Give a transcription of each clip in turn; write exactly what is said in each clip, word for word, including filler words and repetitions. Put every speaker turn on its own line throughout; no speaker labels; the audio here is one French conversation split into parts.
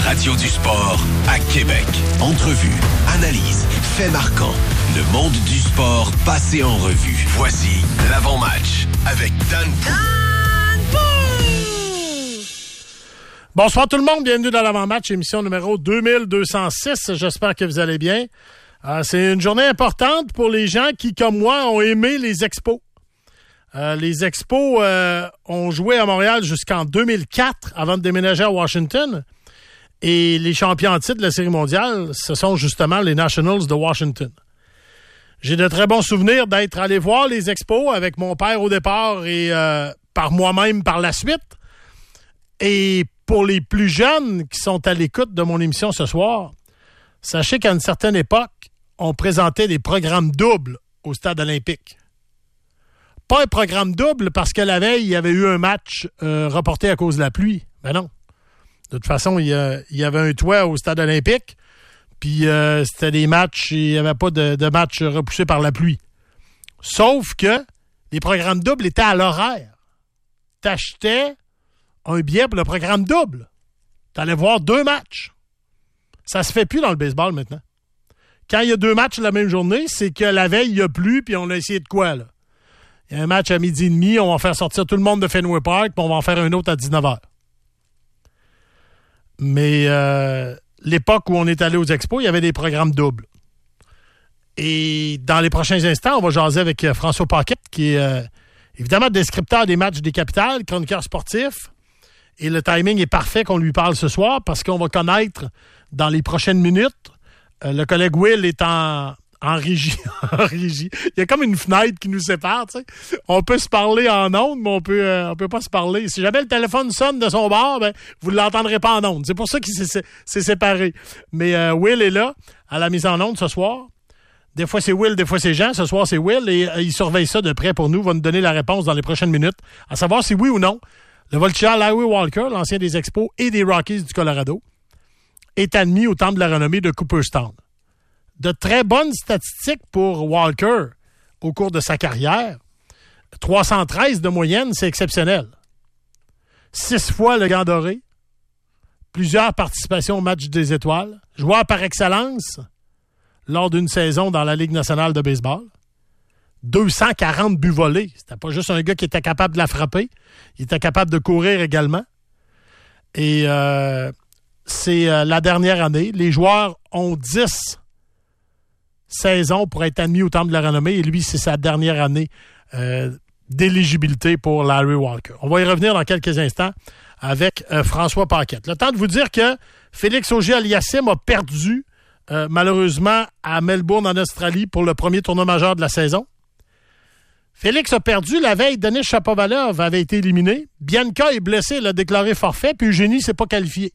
radio du sport à Québec. Entrevues, analyses, faits marquants. Le monde du sport passé en revue. Voici l'avant-match avec Dan Pou.
Bonsoir tout le monde, bienvenue dans l'avant-match, émission numéro deux mille deux cent six. J'espère que vous allez bien. Euh, c'est une journée importante pour les gens qui, comme moi, ont aimé les expos. Euh, les expos euh, ont joué à Montréal jusqu'en deux mille quatre avant de déménager à Washington. Et les champions en titre de la Série mondiale, ce sont justement les Nationals de Washington. J'ai de très bons souvenirs d'être allé voir les expos avec mon père au départ et euh, par moi-même par la suite. Et pour les plus jeunes qui sont à l'écoute de mon émission ce soir, sachez qu'à une certaine époque, on présentait des programmes doubles au stade olympique. Pas un programme double parce que la veille, il y avait eu un match euh, reporté à cause de la pluie. Ben non. De toute façon, il y, a, il y avait un toit au stade olympique, puis euh, c'était des matchs, il n'y avait pas de, de match repoussé par la pluie. Sauf que les programmes doubles étaient à l'horaire. T'achetais un billet pour le programme double. T'allais voir deux matchs. Ça se fait plus dans le baseball maintenant. Quand il y a deux matchs la même journée, c'est que la veille, il n'y a plus, puis on a essayé de quoi, là? Il y a un match à midi et demi, on va faire sortir tout le monde de Fenway Park, puis on va en faire un autre à dix-neuf heures. Mais euh, l'époque où on est allé aux expos, il y avait des programmes doubles. Et dans les prochains instants, on va jaser avec François Paquette, qui est euh, évidemment descripteur des matchs des Capitales, chroniqueur sportif. Et le timing est parfait qu'on lui parle ce soir parce qu'on va connaître dans les prochaines minutes. Euh, le collègue Will est en, en régie. en régie. Il y a comme une fenêtre qui nous sépare. Tu sais. On peut se parler en ondes, mais on peut, euh, on peut pas se parler. Si jamais le téléphone sonne de son bord, ben, vous ne l'entendrez pas en ondes. C'est pour ça qu'il s'est, s'est séparé. Mais euh, Will est là à la mise en ondes ce soir. Des fois, c'est Will, des fois, c'est Jean. Ce soir, c'est Will et euh, il surveille ça de près pour nous. Il va nous donner la réponse dans les prochaines minutes, à savoir si oui ou non le voltigeur Larry Walker, l'ancien des Expos et des Rockies du Colorado, est admis au temple de la renommée de Cooperstown. De très bonnes statistiques pour Walker au cours de sa carrière. trois cent treize de moyenne, c'est exceptionnel. Six fois le Gant doré. Plusieurs participations au match des étoiles. Joueur par excellence lors d'une saison dans la Ligue nationale de baseball. deux cent quarante buts volés. C'était pas juste un gars qui était capable de la frapper. Il était capable de courir également. Et euh, c'est euh, la dernière année. Les joueurs ont dix saisons pour être admis au temple de la renommée. Et lui, c'est sa dernière année euh, d'éligibilité pour Larry Walker. On va y revenir dans quelques instants avec euh, François Paquette. Le temps de vous dire que Félix Auger-Aliassime a perdu euh, malheureusement à Melbourne en Australie pour le premier tournoi majeur de la saison. Félix a perdu la veille. Denis Shapovalov avait été éliminé. Bianca est blessé, elle a déclaré forfait, puis Eugénie ne s'est pas qualifié.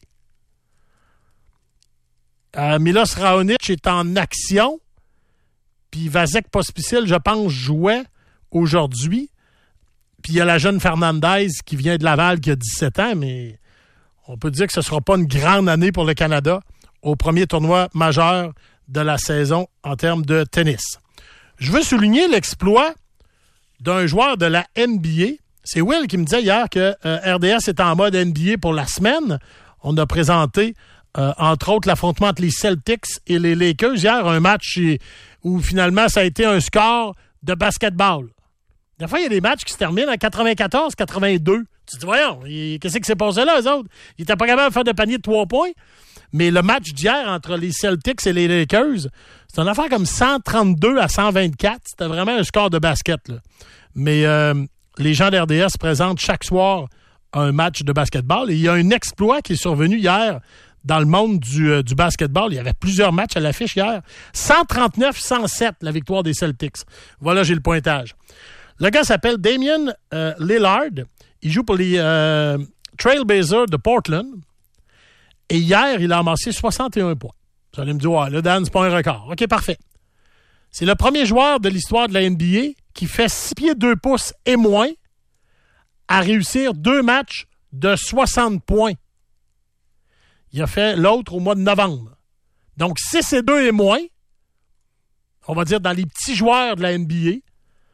Euh, Milos Raonic est en action, puis Vasek Pospisil, je pense, jouait aujourd'hui. Puis il y a la jeune Fernandez qui vient de Laval qui a dix-sept ans, mais on peut dire que ce ne sera pas une grande année pour le Canada au premier tournoi majeur de la saison en termes de tennis. Je veux souligner l'exploit d'un joueur de la N B A. C'est Will qui me disait hier que euh, R D S est en mode N B A pour la semaine. On a présenté, euh, entre autres, l'affrontement entre les Celtics et les Lakers. Hier, un match où finalement, ça a été un score de basketball. Des fois, il y a des matchs qui se terminent à quatre-vingt-quatorze quatre-vingt-deux. Tu te dis, voyons, qu'est-ce qui s'est passé là, eux autres? Ils n'étaient pas capables de faire de panier de trois points. Mais le match d'hier entre les Celtics et les Lakers, c'est une affaire comme cent trente-deux à cent vingt-quatre. C'était vraiment un score de basket, là. Mais euh, les gens d'R D S présentent chaque soir un match de basketball. Et il y a un exploit qui est survenu hier dans le monde du, euh, du basketball. Il y avait plusieurs matchs à l'affiche hier. cent trente-neuf à cent sept, la victoire des Celtics. Voilà, j'ai le pointage. Le gars s'appelle Damian euh, Lillard. Il joue pour les euh, Trailblazers de Portland. Et hier, il a amassé soixante et un points. Vous allez me dire, ouais, le Dan, c'est pas un record. OK, parfait. C'est le premier joueur de l'histoire de la N B A qui fait six pieds deux pouces et moins à réussir deux matchs de soixante points. Il a fait l'autre au mois de novembre. Donc, six et deux et moins, on va dire dans les petits joueurs de la N B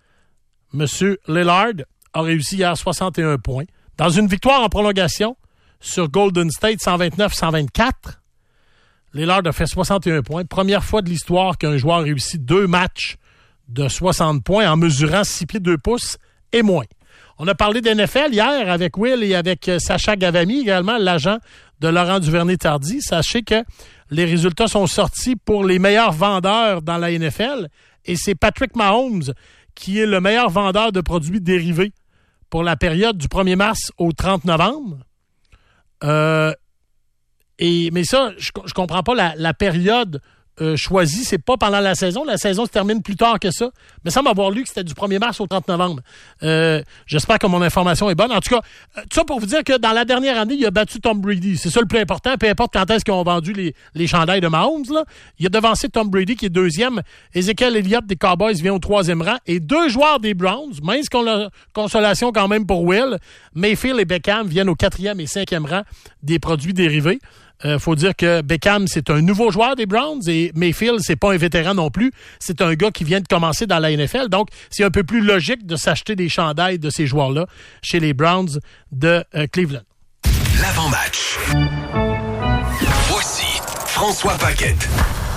A, M. Lillard a réussi hier soixante et un points. Dans une victoire en prolongation, sur Golden State, cent vingt-neuf à cent vingt-quatre. Lillard a fait soixante et un points. Première fois de l'histoire qu'un joueur réussit deux matchs de soixante points en mesurant six pieds deux pouces et moins. On a parlé d'N F L hier avec Will et avec Sacha Gavami, également l'agent de Laurent Duvernay-Tardy. Sachez que les résultats sont sortis pour les meilleurs vendeurs dans la N F L et c'est Patrick Mahomes qui est le meilleur vendeur de produits dérivés pour la période du premier mars au trente novembre. Euh, et, mais ça, je, je comprends pas la, la période Euh, choisi, c'est pas pendant la saison. La saison se termine plus tard que ça. Mais ça m'avoir lu que c'était du premier mars au trente novembre. Euh, j'espère que mon information est bonne. En tout cas, euh, tout ça pour vous dire que dans la dernière année, il a battu Tom Brady. C'est ça le plus important. Peu importe quand est-ce qu'ils ont vendu les, les chandails de Mahomes, là. Il a devancé Tom Brady qui est deuxième. Ezekiel Elliott des Cowboys vient au troisième rang. Et deux joueurs des Browns, mince consolation quand même pour Will, Mayfield et Beckham viennent au quatrième et cinquième rang des produits dérivés. Il euh, faut dire que Beckham, c'est un nouveau joueur des Browns et Mayfield, c'est pas un vétéran non plus. C'est un gars qui vient de commencer dans la N F L. Donc, c'est un peu plus logique de s'acheter des chandails de ces joueurs-là chez les Browns de euh, Cleveland.
L'avant-match. Voici François Paquette.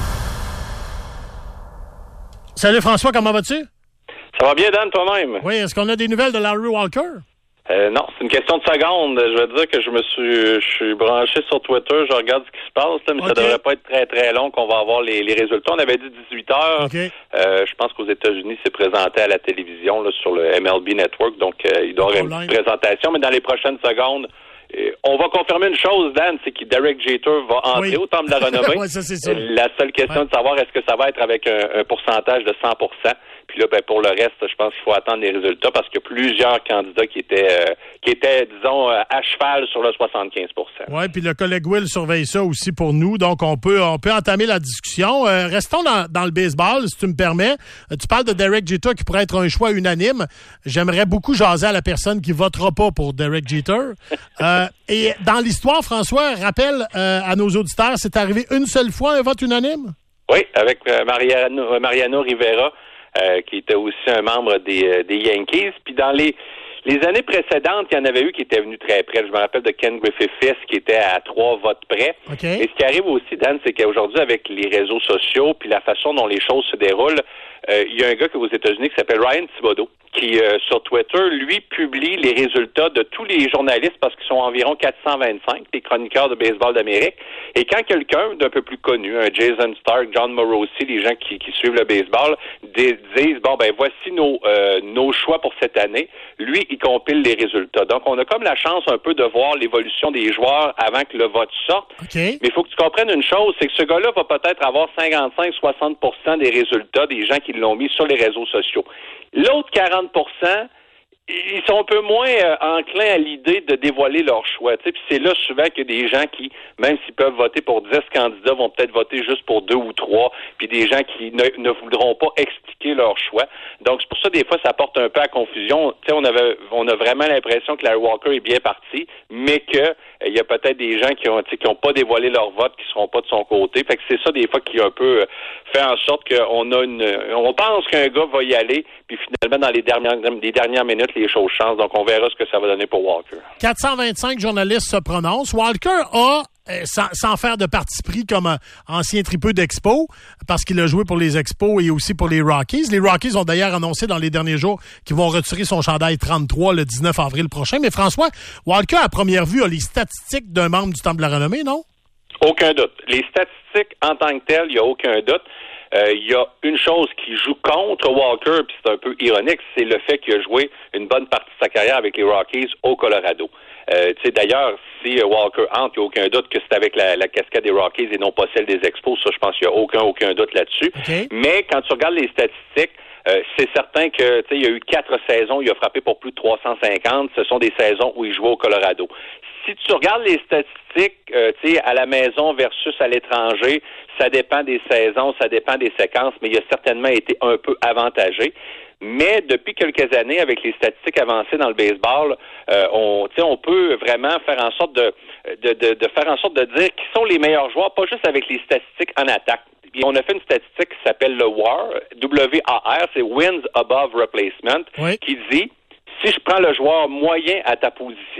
Salut François, comment vas-tu?
Ça va bien, Dan, toi-même?
Oui, est-ce qu'on a des nouvelles de Larry Walker?
Euh, non, c'est une question de secondes. Je veux dire que je me suis je suis branché sur Twitter, je regarde ce qui se passe, là, mais okay. Ça devrait pas être très très long qu'on va avoir les, les résultats. On avait dit dix-huit heures. Okay. Euh, je pense qu'aux États-Unis, c'est présenté à la télévision là, sur le M L B Network, donc euh, il doit y avoir une petite présentation, mais dans les prochaines secondes, euh, on va confirmer une chose, Dan, c'est que Derek Jeter va entrer oui. au Temple de la Renommée.
Ouais, ça, c'est sûr.
La seule question ouais. de savoir est-ce que ça va être avec un, un pourcentage de cent pour cent. Puis là, ben, pour le reste, je pense qu'il faut attendre les résultats parce qu'il y a plusieurs candidats qui étaient, euh, qui étaient, disons, euh, à cheval sur le soixante-quinze pour cent.
Oui, puis le collègue Will surveille ça aussi pour nous. Donc, on peut, on peut entamer la discussion. Euh, restons dans, dans le baseball, si tu me permets. Euh, tu parles de Derek Jeter qui pourrait être un choix unanime. J'aimerais beaucoup jaser à la personne qui votera pas pour Derek Jeter. euh, et dans l'histoire, François, rappelle euh, à nos auditeurs, c'est arrivé une seule fois un vote unanime?
Oui, avec euh, Mariano, Mariano Rivera. Euh, qui était aussi un membre des, euh, des Yankees. Puis dans les les années précédentes, il y en avait eu qui étaient venus très près. Je me rappelle de Ken Griffith qui était à trois votes près.
Okay.
Et ce qui arrive aussi, Dan, c'est qu'aujourd'hui, avec les réseaux sociaux puis la façon dont les choses se déroulent, euh, il y a un gars aux États-Unis qui s'appelle Ryan Thibodeau, qui, euh, sur Twitter, lui, publie les résultats de tous les journalistes, parce qu'ils sont environ quatre cent vingt-cinq, les chroniqueurs de baseball d'Amérique. Et quand quelqu'un d'un peu plus connu, un Jason Stark, John Morosi, les gens qui, qui suivent le baseball, disent, bon, ben voici nos, euh, nos choix pour cette année, lui, il compile les résultats. Donc, on a comme la chance un peu de voir l'évolution des joueurs avant que le vote sorte.
Okay.
Mais il faut que tu comprennes une chose, c'est que ce gars-là va peut-être avoir cinquante-cinq à soixante pour cent des résultats des gens qui l'ont mis sur les réseaux sociaux. L'autre quarante pour cent, ils sont un peu moins euh, enclins à l'idée de dévoiler leur choix. Puis c'est là souvent qu'il y a des gens qui, même s'ils peuvent voter pour dix candidats, vont peut-être voter juste pour deux ou trois, puis des gens qui ne, ne voudront pas expliquer leur choix. Donc c'est pour ça des fois ça porte un peu à confusion. T'sais, on avait on a vraiment l'impression que Larry Walker est bien parti, mais que il y a peut-être des gens qui ont qui ont pas dévoilé leur vote, qui seront pas de son côté. Fait que c'est ça des fois qui a un peu fait en sorte qu'on a une on pense qu'un gars va y aller, puis finalement dans les dernières les dernières minutes les choses changent. Donc on verra ce que ça va donner pour Walker.
quatre cent vingt-cinq journalistes se prononcent. Walker a Sans, sans faire de parti pris comme un ancien tripeux d'Expo, parce qu'il a joué pour les Expos et aussi pour les Rockies. Les Rockies ont d'ailleurs annoncé dans les derniers jours qu'ils vont retirer son chandail trente-trois le dix-neuf avril prochain. Mais François, Walker, à première vue, a les statistiques d'un membre du Temple de la Renommée, non?
Aucun doute. Les statistiques en tant que telles, il n'y a aucun doute. Euh, il y a une chose qui joue contre Walker, puis c'est un peu ironique, c'est le fait qu'il a joué une bonne partie de sa carrière avec les Rockies au Colorado. Euh, tu sais, d'ailleurs, si euh, Walker entre, il n'y a aucun doute que c'est avec la, la casquette des Rockies et non pas celle des Expos. Ça, je pense qu'il n'y a aucun, aucun doute là-dessus.
Okay.
Mais quand tu regardes les statistiques, euh, c'est certain que, tu sais, il y a eu quatre saisons, il a frappé pour plus de trois cent cinquante. Ce sont des saisons où il jouait au Colorado. Si tu regardes les statistiques, euh, tu sais, à la maison versus à l'étranger, ça dépend des saisons, ça dépend des séquences, mais il a certainement été un peu avantagé. Mais depuis quelques années, avec les statistiques avancées dans le baseball, euh, on, tu sais, on peut vraiment faire en sorte de, de, de, de faire en sorte de dire qui sont les meilleurs joueurs, pas juste avec les statistiques en attaque. Puis on a fait une statistique qui s'appelle le W A R, W A R, c'est Wins Above Replacement,
oui.
qui dit si je prends le joueur moyen à ta position,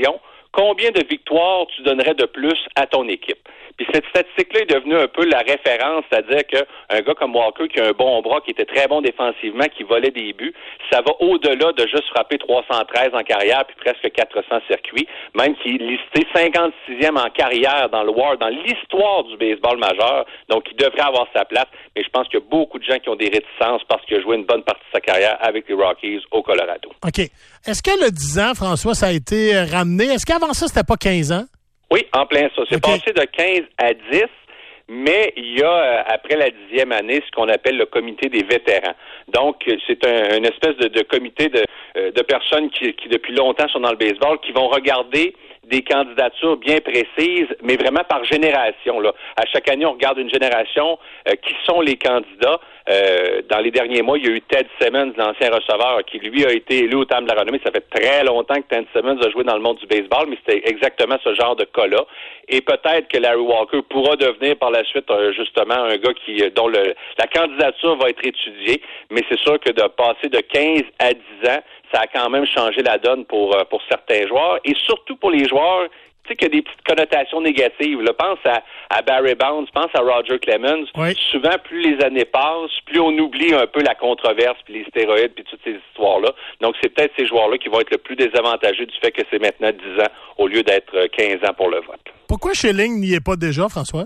combien de victoires tu donnerais de plus à ton équipe? Puis cette statistique-là est devenue un peu la référence, c'est-à-dire qu'un gars comme Walker, qui a un bon bras, qui était très bon défensivement, qui volait des buts, ça va au-delà de juste frapper trois cent treize en carrière, puis presque quatre cents circuits, même qui est listé cinquante-sixième en carrière dans le W A R, dans l'histoire du baseball majeur, donc il devrait avoir sa place, mais je pense qu'il y a beaucoup de gens qui ont des réticences parce qu'il a joué une bonne partie de sa carrière avec les Rockies au Colorado.
OK. Est-ce que le dix ans, François, ça a été ramené? Est-ce qu'avant ça, c'était pas quinze ans?
Oui, en plein ça. C'est
okay.
passé de quinze à dix, mais il y a, euh, après la dixième année, ce qu'on appelle le comité des vétérans. Donc, c'est un, une espèce de, de comité de, euh, de personnes qui, qui, depuis longtemps, sont dans le baseball, qui vont regarder des candidatures bien précises, mais vraiment par génération. Là. À chaque année, on regarde une génération. Euh, qui sont les candidats? Euh, dans les derniers mois, il y a eu Ted Simmons, l'ancien receveur, qui, lui, a été élu au Temple de la Renommée. Ça fait très longtemps que Ted Simmons a joué dans le monde du baseball, mais c'était exactement ce genre de cas-là. Et peut-être que Larry Walker pourra devenir par la suite, euh, justement, un gars qui dont le, la candidature va être étudiée. Mais c'est sûr que de passer de quinze à dix ans, ça a quand même changé la donne pour, euh, pour certains joueurs. Et surtout pour les joueurs, tu sais, qu'il y a des petites connotations négatives. Là. Pense à, à Barry Bonds, pense à Roger Clemens.
Oui.
Souvent, plus les années passent, plus on oublie un peu la controverse, puis les stéroïdes, puis toutes ces histoires-là. Donc, c'est peut-être ces joueurs-là qui vont être le plus désavantagés du fait que c'est maintenant dix ans au lieu d'être quinze ans pour le vote.
Pourquoi Schilling n'y est pas déjà, François?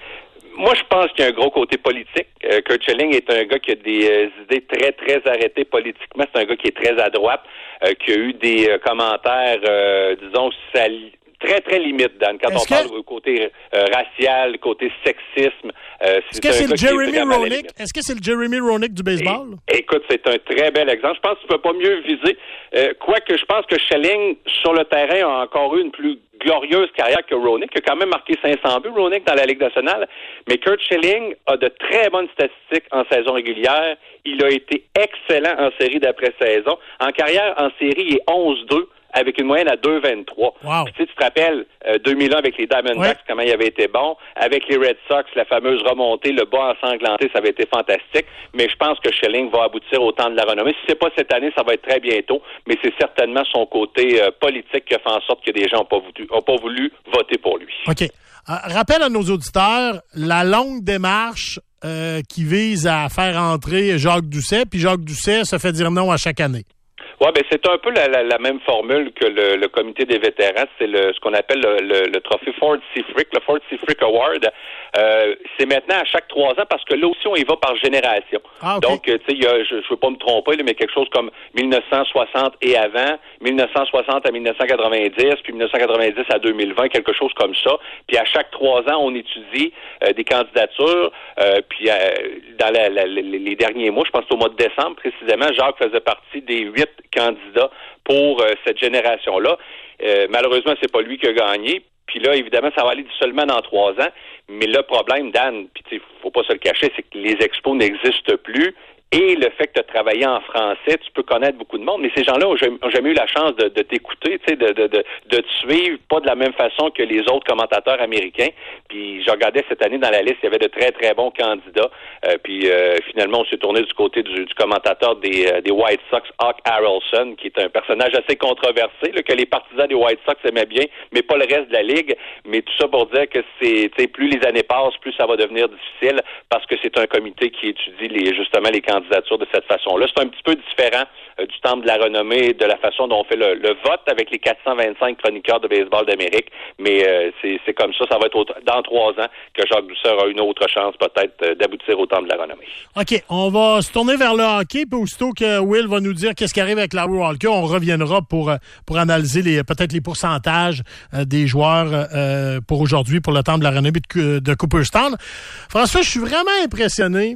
Moi, je pense qu'il y a un gros côté politique. Euh, Curt Schilling est un gars qui a des euh, idées très, très arrêtées politiquement. C'est un gars qui est très à droite, euh, qui a eu des euh, commentaires, euh, disons, sali- très, très limite, Dan, quand
Est-ce
on
que...
parle du côté euh, racial, côté sexisme. Euh,
Est-ce que c'est le Jeremy Roenick? Est-ce que c'est le Jeremy Roenick du baseball?
Et, écoute, c'est un très bel exemple. Je pense que tu peux pas mieux viser. Euh, quoique, je pense que Schilling, sur le terrain, a encore eu une plus glorieuse carrière que Roenick, qui a quand même marqué cinq cents buts, Roenick, dans la Ligue nationale. Mais Curt Schilling a de très bonnes statistiques en saison régulière. Il a été excellent en série d'après-saison. En carrière, en série, il est onze deux. Avec une moyenne à deux virgule vingt-trois.
Wow.
Puis, tu sais, tu te rappelles, euh, deux mille un avec les Diamondbacks, ouais. comment il avait été bon. Avec les Red Sox, la fameuse remontée, le bas ensanglanté, ça avait été fantastique. Mais je pense que Schilling va aboutir au temps de la renommée. Si c'est pas cette année, ça va être très bientôt. Mais c'est certainement son côté euh, politique qui a fait en sorte que des gens n'ont pas voulu, ont pas voulu voter pour lui.
OK. Euh, rappelle à nos auditeurs la longue démarche euh, qui vise à faire entrer Jacques Doucet. Puis Jacques Doucet se fait dire non à chaque année.
Oui, ben c'est un peu la, la, la même formule que le, le comité des vétérans. C'est le ce qu'on appelle le, le, le trophée Ford C. Frick, le Ford C. Frick Award. Euh, c'est maintenant à chaque trois ans parce que là aussi, on y va par génération. Ah, okay. Donc, tu sais, il y a, je ne veux pas me tromper, là, mais quelque chose comme mille neuf cent soixante et avant, mille neuf cent soixante à mille neuf cent quatre-vingt-dix, puis mille neuf cent quatre-vingt-dix à deux mille vingt, quelque chose comme ça. Puis à chaque trois ans, on étudie euh, des candidatures. Euh, puis euh, dans la, la, les derniers mois, je pense que au mois de décembre précisément, Jacques faisait partie des huit candidats pour euh, cette génération-là. Euh, malheureusement, c'est pas lui qui a gagné. Puis là, évidemment, ça va aller seulement dans trois ans. Mais le problème, Dan, puis tu sais, faut pas se le cacher, c'est que les expos n'existent plus. Et le fait que tu as travaillé en français, tu peux connaître beaucoup de monde, mais ces gens-là ont jamais, ont jamais eu la chance de, de t'écouter, tu sais, de, de, de, de te suivre, pas de la même façon que les autres commentateurs américains. Puis je regardais cette année dans la liste, il y avait de très, très bons candidats. Euh, puis euh, finalement, on s'est tourné du côté du, du commentateur des, euh, des White Sox, Hawk Harrelson, qui est un personnage assez controversé, là, que les partisans des White Sox aimaient bien, mais pas le reste de la Ligue. Mais tout ça pour dire que c'est, tu sais, plus les années passent, plus ça va devenir difficile, parce que c'est un comité qui étudie les, justement les candidats de cette façon-là. C'est un petit peu différent euh, du Temple de la renommée, de la façon dont on fait le, le vote avec les quatre cent vingt-cinq chroniqueurs de baseball d'Amérique, mais euh, c'est, c'est comme ça, ça va être au, dans trois ans que Jacques Doucet aura une autre chance peut-être euh, d'aboutir au Temple de la renommée.
OK, on va se tourner vers le hockey, puis aussitôt que Will va nous dire qu'est-ce qui arrive avec Larry Walker, on reviendra pour, pour analyser les, peut-être les pourcentages euh, des joueurs euh, pour aujourd'hui, pour le Temple de la renommée de, de Cooperstown. François, je suis vraiment impressionné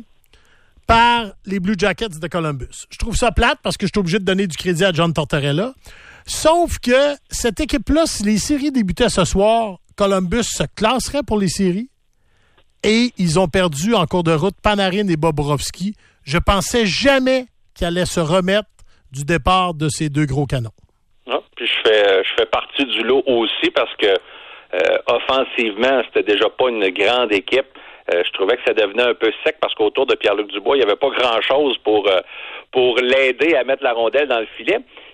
par les Blue Jackets de Columbus. Je trouve ça plate parce que je suis obligé de donner du crédit à John Tortorella. Sauf que cette équipe-là, si les séries débutaient ce soir, Columbus se classerait pour les séries. Et ils ont perdu en cours de route Panarin et Bobrovsky. Je pensais jamais qu'ils allaient se remettre du départ de ces deux gros canons.
Ah, puis je fais, je fais partie du lot aussi parce que euh, offensivement, c'était déjà pas une grande équipe. Euh, je trouvais que ça devenait un peu sec parce qu'autour de Pierre-Luc Dubois, il n'y avait pas grand-chose pour euh, pour l'aider à mettre la rondelle dans le filet.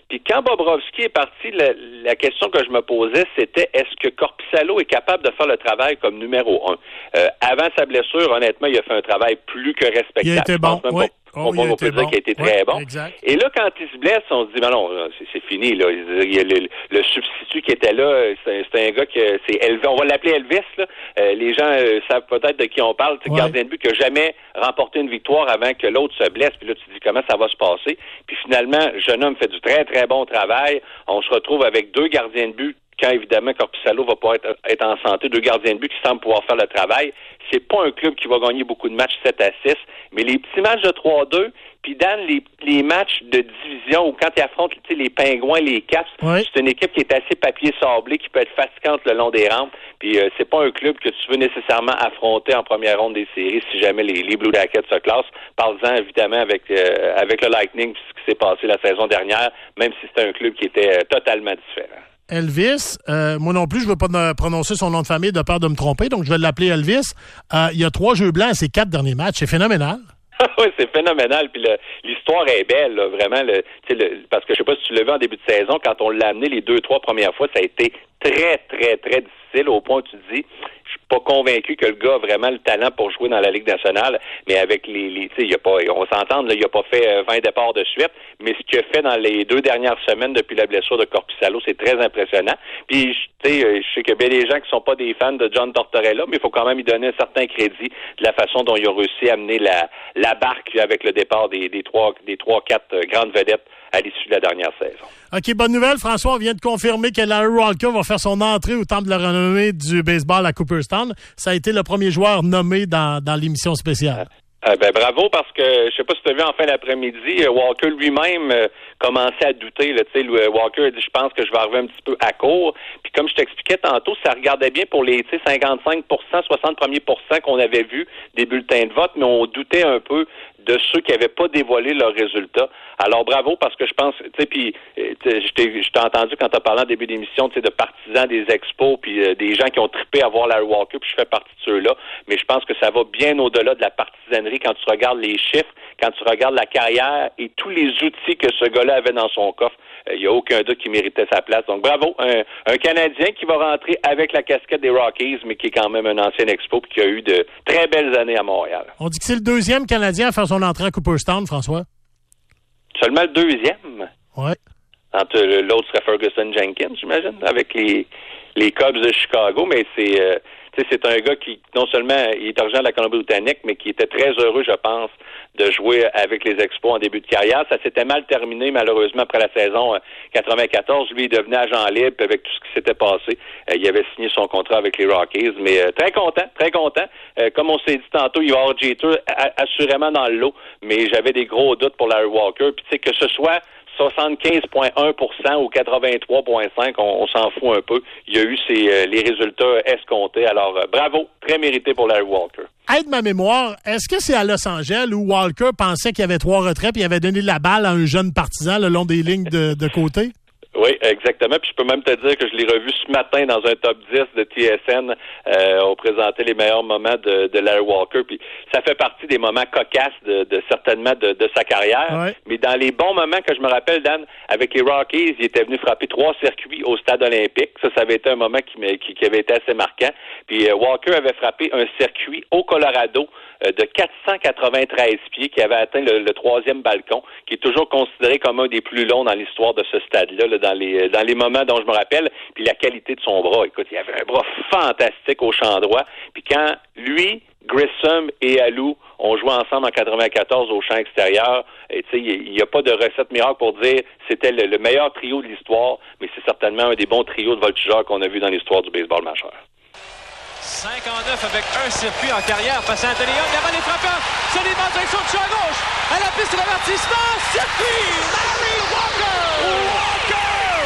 Puis quand Bobrovski est parti, la, la question que je me posais, c'était est-ce que Korpisalo est capable de faire le travail comme numéro un? Euh, avant sa blessure, honnêtement, il a fait un travail plus que respectable.
Il a été bon, oui.
On, on, on peut dire
bon.
qu'il a été très
oui,
bon.
Exact.
Et là, quand il se blesse, on se dit, ben non, c'est, c'est fini. Là. Il y a le, le substitut qui était là, c'est, c'est un gars qui c'est Elvis, on va l'appeler Elvis. Là. Euh, les gens euh, savent peut-être de qui on parle. C'est le ouais. gardien de but qui n'a jamais remporté une victoire avant que l'autre se blesse. Puis là, tu te dis comment ça va se passer. Puis finalement, le jeune homme fait du très, très bon travail. On se retrouve avec deux gardiens de but. Quand, évidemment, Korpisalo va pas être, être en santé, deux gardiens de but qui semblent pouvoir faire le travail. C'est pas un club qui va gagner beaucoup de matchs sept à six, mais les petits matchs de trois à deux, puis dans les, les matchs de division, ou quand ils affrontent les Pingouins, les Caps, oui. c'est une équipe qui est assez papier sablé, qui peut être fatigante le long des rampes, puis euh, c'est pas un club que tu veux nécessairement affronter en première ronde des séries si jamais les, les Blue Jackets se classent. Parle-en, évidemment, avec, euh, avec le Lightning, ce qui s'est passé la saison dernière, même si c'était un club qui était euh, totalement différent.
Elvis, euh, moi non plus, je ne veux pas prononcer son nom de famille de peur de me tromper, donc je vais l'appeler Elvis. Euh, il y a trois jeux blancs à ses quatre derniers matchs. C'est phénoménal.
Oui, c'est phénoménal. Puis le, l'histoire est belle, là, vraiment. Le, le, parce que je sais pas si tu l'as vu en début de saison, quand on l'a amené les deux, trois premières fois, ça a été très, très, très difficile au point où tu te dis, je suis pas convaincu que le gars a vraiment le talent pour jouer dans la Ligue nationale, mais avec les, les tu sais, il a pas, on s'entend, là, il a pas fait vingt départs de suite, mais ce qu'il a fait dans les deux dernières semaines depuis la blessure de Korpisalo, c'est très impressionnant. Puis, tu sais, je sais qu'il y a bien des gens qui sont pas des fans de John Tortorella, mais il faut quand même lui donner un certain crédit de la façon dont il a réussi à amener la, la barque avec le départ des, des trois, des trois, quatre grandes vedettes à l'issue de la dernière saison.
OK, bonne nouvelle. François, on vient de confirmer que Larry Walker va faire son entrée au temple de la renommée du baseball à Cooperstown. Ça a été le premier joueur nommé dans, dans l'émission spéciale.
Euh, ben, bravo, parce que je sais pas si tu as vu en fin d'après-midi, Walker lui-même euh, commençait à douter. Là, Walker a dit, je pense que je vais arriver un petit peu à court. Puis comme je t'expliquais tantôt, ça regardait bien pour les cinquante-cinq pour cent, soixante premiers pourcents qu'on avait vu des bulletins de vote, mais on doutait un peu de ceux qui n'avaient pas dévoilé leurs résultats. Alors bravo, parce que je pense, tu sais, puis je t'ai, je t'ai entendu quand tu as parlé en début d'émission, tu sais, de partisans des expos, puis euh, des gens qui ont trippé à voir Larry Walker, puis je fais partie de ceux-là, mais je pense que ça va bien au-delà de la partisanerie quand tu regardes les chiffres, quand tu regardes la carrière et tous les outils que ce gars-là avait dans son coffre. Il n'y a aucun doute qui méritait sa place. Donc, bravo. Un, un Canadien qui va rentrer avec la casquette des Rockies, mais qui est quand même un ancien expo et qui a eu de très belles années à Montréal.
On dit que c'est le deuxième Canadien à faire son entrée à Cooperstown, François.
Seulement le deuxième?
Oui.
Entre l'autre serait Ferguson Jenkins, j'imagine, avec les, les Cubs de Chicago, mais c'est... Euh, c'est un gars qui, non seulement il est originaire de la Colombie-Britannique, mais qui était très heureux, je pense, de jouer avec les Expos en début de carrière. Ça s'était mal terminé, malheureusement, après la saison quatre-vingt-quatorze. Lui, il devenait agent libre avec tout ce qui s'était passé. Euh, il avait signé son contrat avec les Rockies, mais euh, très content, très content. Euh, comme on s'est dit tantôt, il va y avoir Jeter assurément dans le lot, mais j'avais des gros doutes pour Larry Walker. Puis, tu sais, que ce soit soixante-quinze virgule un pour cent ou quatre-vingt-trois virgule cinq pour cent, on, on s'en fout un peu. Il y a eu ces, euh, les résultats escomptés. Alors, euh, bravo, très mérité pour Larry Walker.
Aide ma mémoire, est-ce que c'est à Los Angeles où Walker pensait qu'il y avait trois retraits et il avait donné la balle à un jeune partisan le long des lignes de, de côté?
Oui, exactement. Puis je peux même te dire que je l'ai revu ce matin dans un top dix de T S N. Euh, on présentait les meilleurs moments de, de Larry Walker. Puis ça fait partie des moments cocasses de, de certainement de, de sa carrière. Ouais. Mais dans les bons moments que je me rappelle, Dan, avec les Rockies, il était venu frapper trois circuits au stade olympique. Ça, ça avait été un moment qui, qui, qui avait été assez marquant. Puis euh, Walker avait frappé un circuit au Colorado euh, de quatre cent quatre-vingt-treize pieds qui avait atteint le, le troisième balcon, qui est toujours considéré comme un des plus longs dans l'histoire de ce stade-là, là, dans les dans les moments dont je me rappelle, puis la qualité de son bras. Écoute, il avait un bras fantastique au champ droit. Puis quand lui, Grissom et Alou ont joué ensemble en quatre-vingt-quatorze au champ extérieur, et tu sais, il n'y a pas de recette miracle pour dire c'était le, le meilleur trio de l'histoire, mais c'est certainement un des bons trios de voltigeurs qu'on a vu dans l'histoire du baseball majeur.
cinquante-neuf avec un circuit en carrière face à Anthony Young. Avant les frappeurs, solidement en direction du champ à gauche. À la piste de l'avertissement, circuit! Larry Walker! Walker!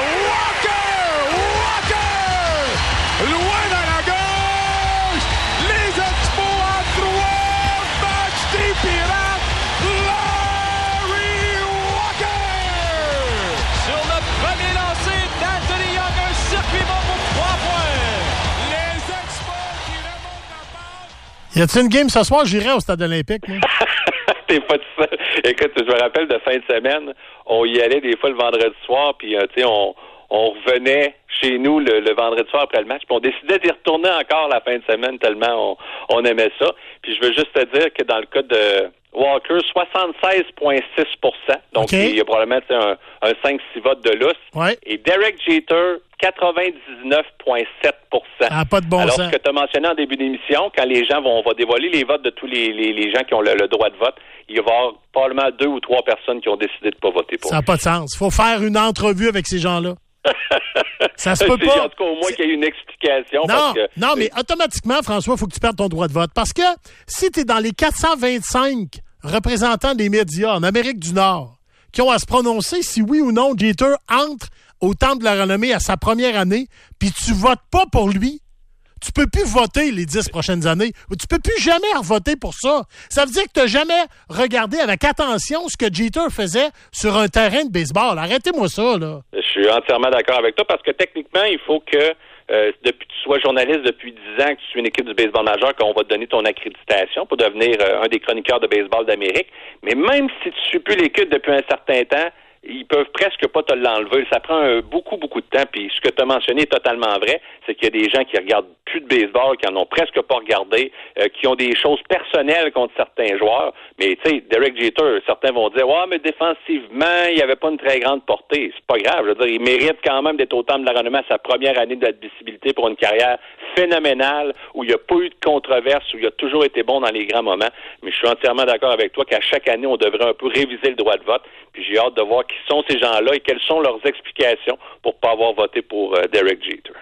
Walker! Walker! Loin dans la gauche! Les Expos en trois matchs des Pirates! Larry Walker! Sur le premier lancé d'Anthony Young, un circuit bon pour trois points. Les Expos qui remontent la pente.
Y a-t-il une game ce soir? J'irai au stade olympique, moi.
C'est pas tout ça. Écoute, je me rappelle de fin de semaine, on y allait des fois le vendredi soir, puis euh, tu sais, on, on revenait chez nous le, le vendredi soir après le match, puis on décidait d'y retourner encore la fin de semaine tellement on, on aimait ça. Puis je veux juste te dire que dans le cas de Walker, soixante-seize virgule six pour cent. Donc, okay. Il y a probablement un, un cinq six votes de lousse.
Ouais.
Et Derek Jeter, quatre-vingt-dix-neuf virgule sept pour cent.
Ah, pas de bon
Alors,
sens.
ce que tu as mentionné en début d'émission, quand les gens vont, on va dévoiler les votes de tous les, les, les gens qui ont le, le droit de vote, il va y avoir probablement deux ou trois personnes qui ont décidé de ne pas voter pour.
Ça n'a pas de sens. Il faut faire une entrevue avec ces gens-là. Ça se peut pas.
En tout cas, au moins qu'il y ait une explication.
Non,
parce que,
non, mais automatiquement, François, il faut que tu perdes ton droit de vote. Parce que si tu es dans les quatre cent vingt-cinq représentants des médias en Amérique du Nord qui ont à se prononcer si oui ou non Jeter entre au Temple de la Renommée à sa première année, puis tu votes pas pour lui, tu peux plus voter les dix prochaines années. Ou tu peux plus jamais voter pour ça. Ça veut dire que tu n'as jamais regardé avec attention ce que Jeter faisait sur un terrain de baseball. Arrêtez-moi ça, là.
Je suis entièrement d'accord avec toi parce que techniquement, il faut que euh, depuis que tu sois journaliste depuis dix ans, que tu suis une équipe du baseball majeur, qu'on va te donner ton accréditation pour devenir euh, un des chroniqueurs de baseball d'Amérique. Mais même si tu ne suis plus l'équipe depuis un certain temps, ils peuvent presque pas te l'enlever. Ça prend un, beaucoup, beaucoup de temps. Puis ce que tu as mentionné est totalement vrai. C'est qu'il y a des gens qui regardent plus de baseball, qui en ont presque pas regardé, euh, qui ont des choses personnelles contre certains joueurs. Mais tu sais, Derek Jeter, certains vont dire « Ouais, mais défensivement, il n'y avait pas une très grande portée. » C'est pas grave. Je veux dire, il mérite quand même d'être au Temple de la Renommée à sa première année d'admissibilité pour une carrière phénoménale, où il n'y a pas eu de controverse, où il a toujours été bon dans les grands moments. Mais je suis entièrement d'accord avec toi qu'à chaque année, on devrait un peu réviser le droit de vote. Puis j'ai hâte de voir qui sont ces gens-là et quelles sont leurs explications pour ne pas avoir voté pour euh, Derek Jeter.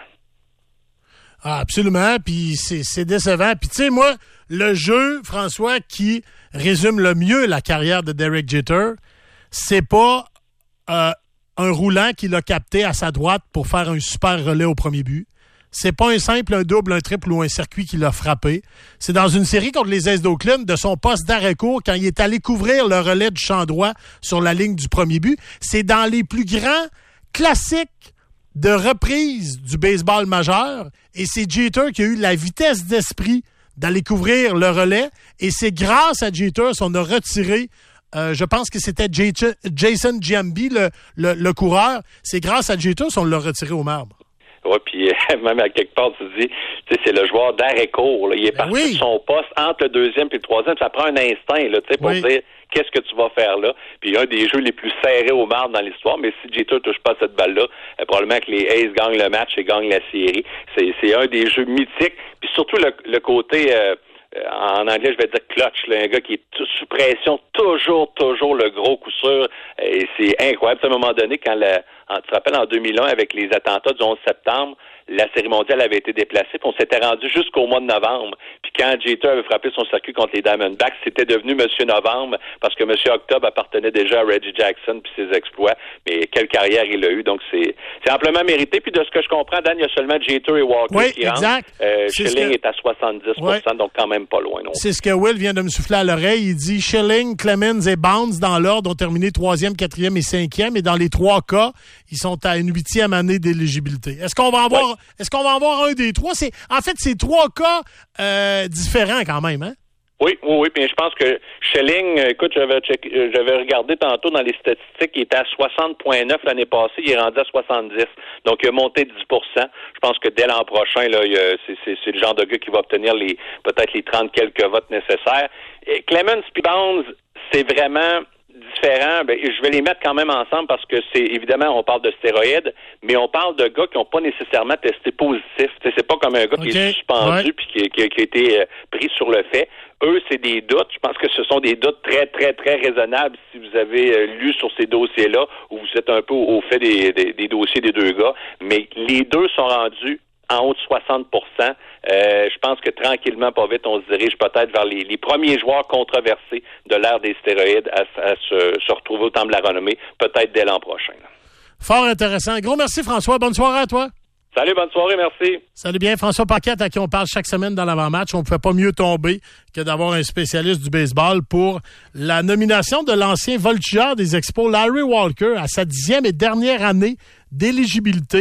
Ah, absolument, puis c'est, c'est décevant. Puis tu sais, moi, le jeu, François, qui résume le mieux la carrière de Derek Jeter, c'est pas euh, un roulant qui l'a capté à sa droite pour faire un super relais au premier but. C'est pas un simple, un double, un triple ou un circuit qui l'a frappé. C'est dans une série contre les Aces d'Oakland de son poste d'arrêt-court quand il est allé couvrir le relais du champ droit sur la ligne du premier but. C'est dans les plus grands classiques de reprise du baseball majeur. Et c'est Jeter qui a eu la vitesse d'esprit d'aller couvrir le relais. Et c'est grâce à Jeter qu'on a retiré, euh, je pense que c'était Jason Giambi, le, le, le coureur. C'est grâce à Jeter qu'on l'a retiré au marbre.
Oui, puis même à quelque part, tu dis, tu sais, c'est le joueur d'arrêt-court. Là. Il est
ben
parti
oui.
de son poste entre le deuxième et le troisième. Ça prend un instinct là, tu sais, pour oui. dire qu'est-ce que tu vas faire là. Puis un des jeux les plus serrés au marbre dans l'histoire. Mais si Jeter ne touche pas cette balle-là, euh, probablement que les Aces gagnent le match et gagnent la série. C'est, c'est un des jeux mythiques. Puis surtout le, le côté... Euh, en anglais, je vais dire clutch, là, un gars qui est t- sous pression, toujours, toujours le gros coup sûr. Et c'est incroyable. À un moment donné, quand la, en, tu te rappelles, en deux mille un, avec les attentats du onze septembre, la série mondiale avait été déplacée, puis on s'était rendu jusqu'au mois de novembre. Puis quand Jeter avait frappé son circuit contre les Diamondbacks, c'était devenu Monsieur Novembre, parce que Monsieur Octobre appartenait déjà à Reggie Jackson puis ses exploits. Mais quelle carrière il a eu, donc c'est, c'est amplement mérité. Puis de ce que je comprends, Dan, il y a seulement Jeter et Walker
oui,
qui
exact.
rentrent. Euh, Schilling
que...
est à soixante-dix pour cent, oui. Donc quand même pas loin. Non.
C'est ce que Will vient de me souffler à l'oreille. Il dit Schilling, Clemens et Bonds, dans l'ordre, ont terminé troisième, quatrième et cinquième. Et dans les trois cas, ils sont à une huitième année d'éligibilité. Est-ce qu'on va en voir, ouais. est-ce qu'on va en voir un des trois? C'est, en fait, c'est trois cas euh, différents quand même, hein?
Oui, oui, oui. Puis je pense que Schilling, écoute, j'avais, check, j'avais regardé tantôt dans les statistiques, il était à soixante virgule neuf l'année passée, il est rendu à soixante-dix. Donc, il a monté dix pour cent. Je pense que dès l'an prochain, là, il a, c'est, c'est, c'est le genre de gars qui va obtenir les peut-être les trente quelques votes nécessaires. Et Clemens et Bonds, c'est vraiment différent. Ben, je vais les mettre quand même ensemble parce que c'est évidemment, on parle de stéroïdes, mais on parle de gars qui n'ont pas nécessairement testé positif. T'sais, c'est pas comme un gars okay. qui est suspendu ouais. puis qui, qui, qui a été euh, pris sur le fait. Eux, c'est des doutes. Je pense que ce sont des doutes très, très, très raisonnables si vous avez euh, lu sur ces dossiers-là ou vous êtes un peu au, au fait des, des, des dossiers des deux gars. Mais les deux sont rendus en haut de soixante pour cent. Euh, je pense que tranquillement, pas vite, on se dirige peut-être vers les, les premiers joueurs controversés de l'ère des stéroïdes à, à se, se retrouver au Temple de la Renommée, peut-être dès l'an prochain.
Fort intéressant. Gros merci, François. Bonne soirée à toi.
Salut, bonne soirée, merci.
Salut bien. François Paquette, à qui on parle chaque semaine dans l'avant-match. On ne pouvait pas mieux tomber que d'avoir un spécialiste du baseball pour la nomination de l'ancien voltigeur des Expos, Larry Walker, à sa dixième et dernière année d'éligibilité.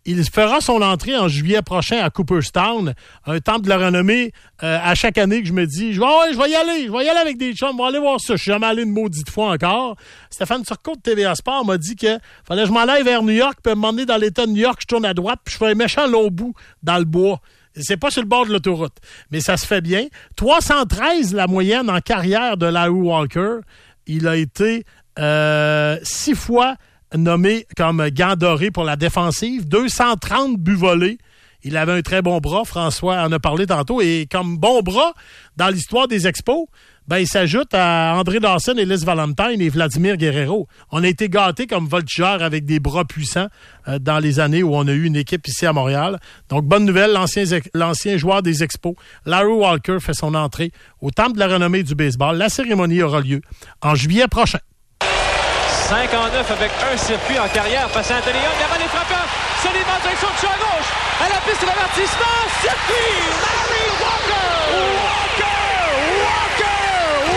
Il fera son entrée en juillet prochain à Cooperstown, un temple de la renommée. Euh, à chaque année que je me dis, je vais, ouais, je vais y aller, je vais y aller avec des chums, on va aller voir ça. Je suis jamais allé une maudite fois encore. Stéphane Turcot de T V A Sport m'a dit que fallait que je m'en aille vers New York, puis m'emmener dans l'État de New York, je tourne à droite, puis je fais un méchant long bout dans le bois. C'est pas sur le bord de l'autoroute, mais ça se fait bien. trois cent treize la moyenne en carrière de Larry Walker. Il a été euh, six fois nommé comme gant doré pour la défensive, deux cent trente buts volés. Il avait un très bon bras, François en a parlé tantôt, et comme bon bras dans l'histoire des Expos, ben il s'ajoute à André Dawson, Ellis Valentine et Vladimir Guerrero. On a été gâtés comme voltigeurs avec des bras puissants euh, dans les années où on a eu une équipe ici à Montréal. Donc, bonne nouvelle, l'ancien, l'ancien joueur des Expos, Larry Walker, fait son entrée au Temple de la renommée du baseball. La cérémonie aura lieu en juillet prochain.
cinquante-neuf avec un circuit en carrière face à Anthony Young. La balle est frappante. Solidement en direction de champ à gauche. À la piste de l'avertissement. Circuit! Larry Walker! Walker! Walker!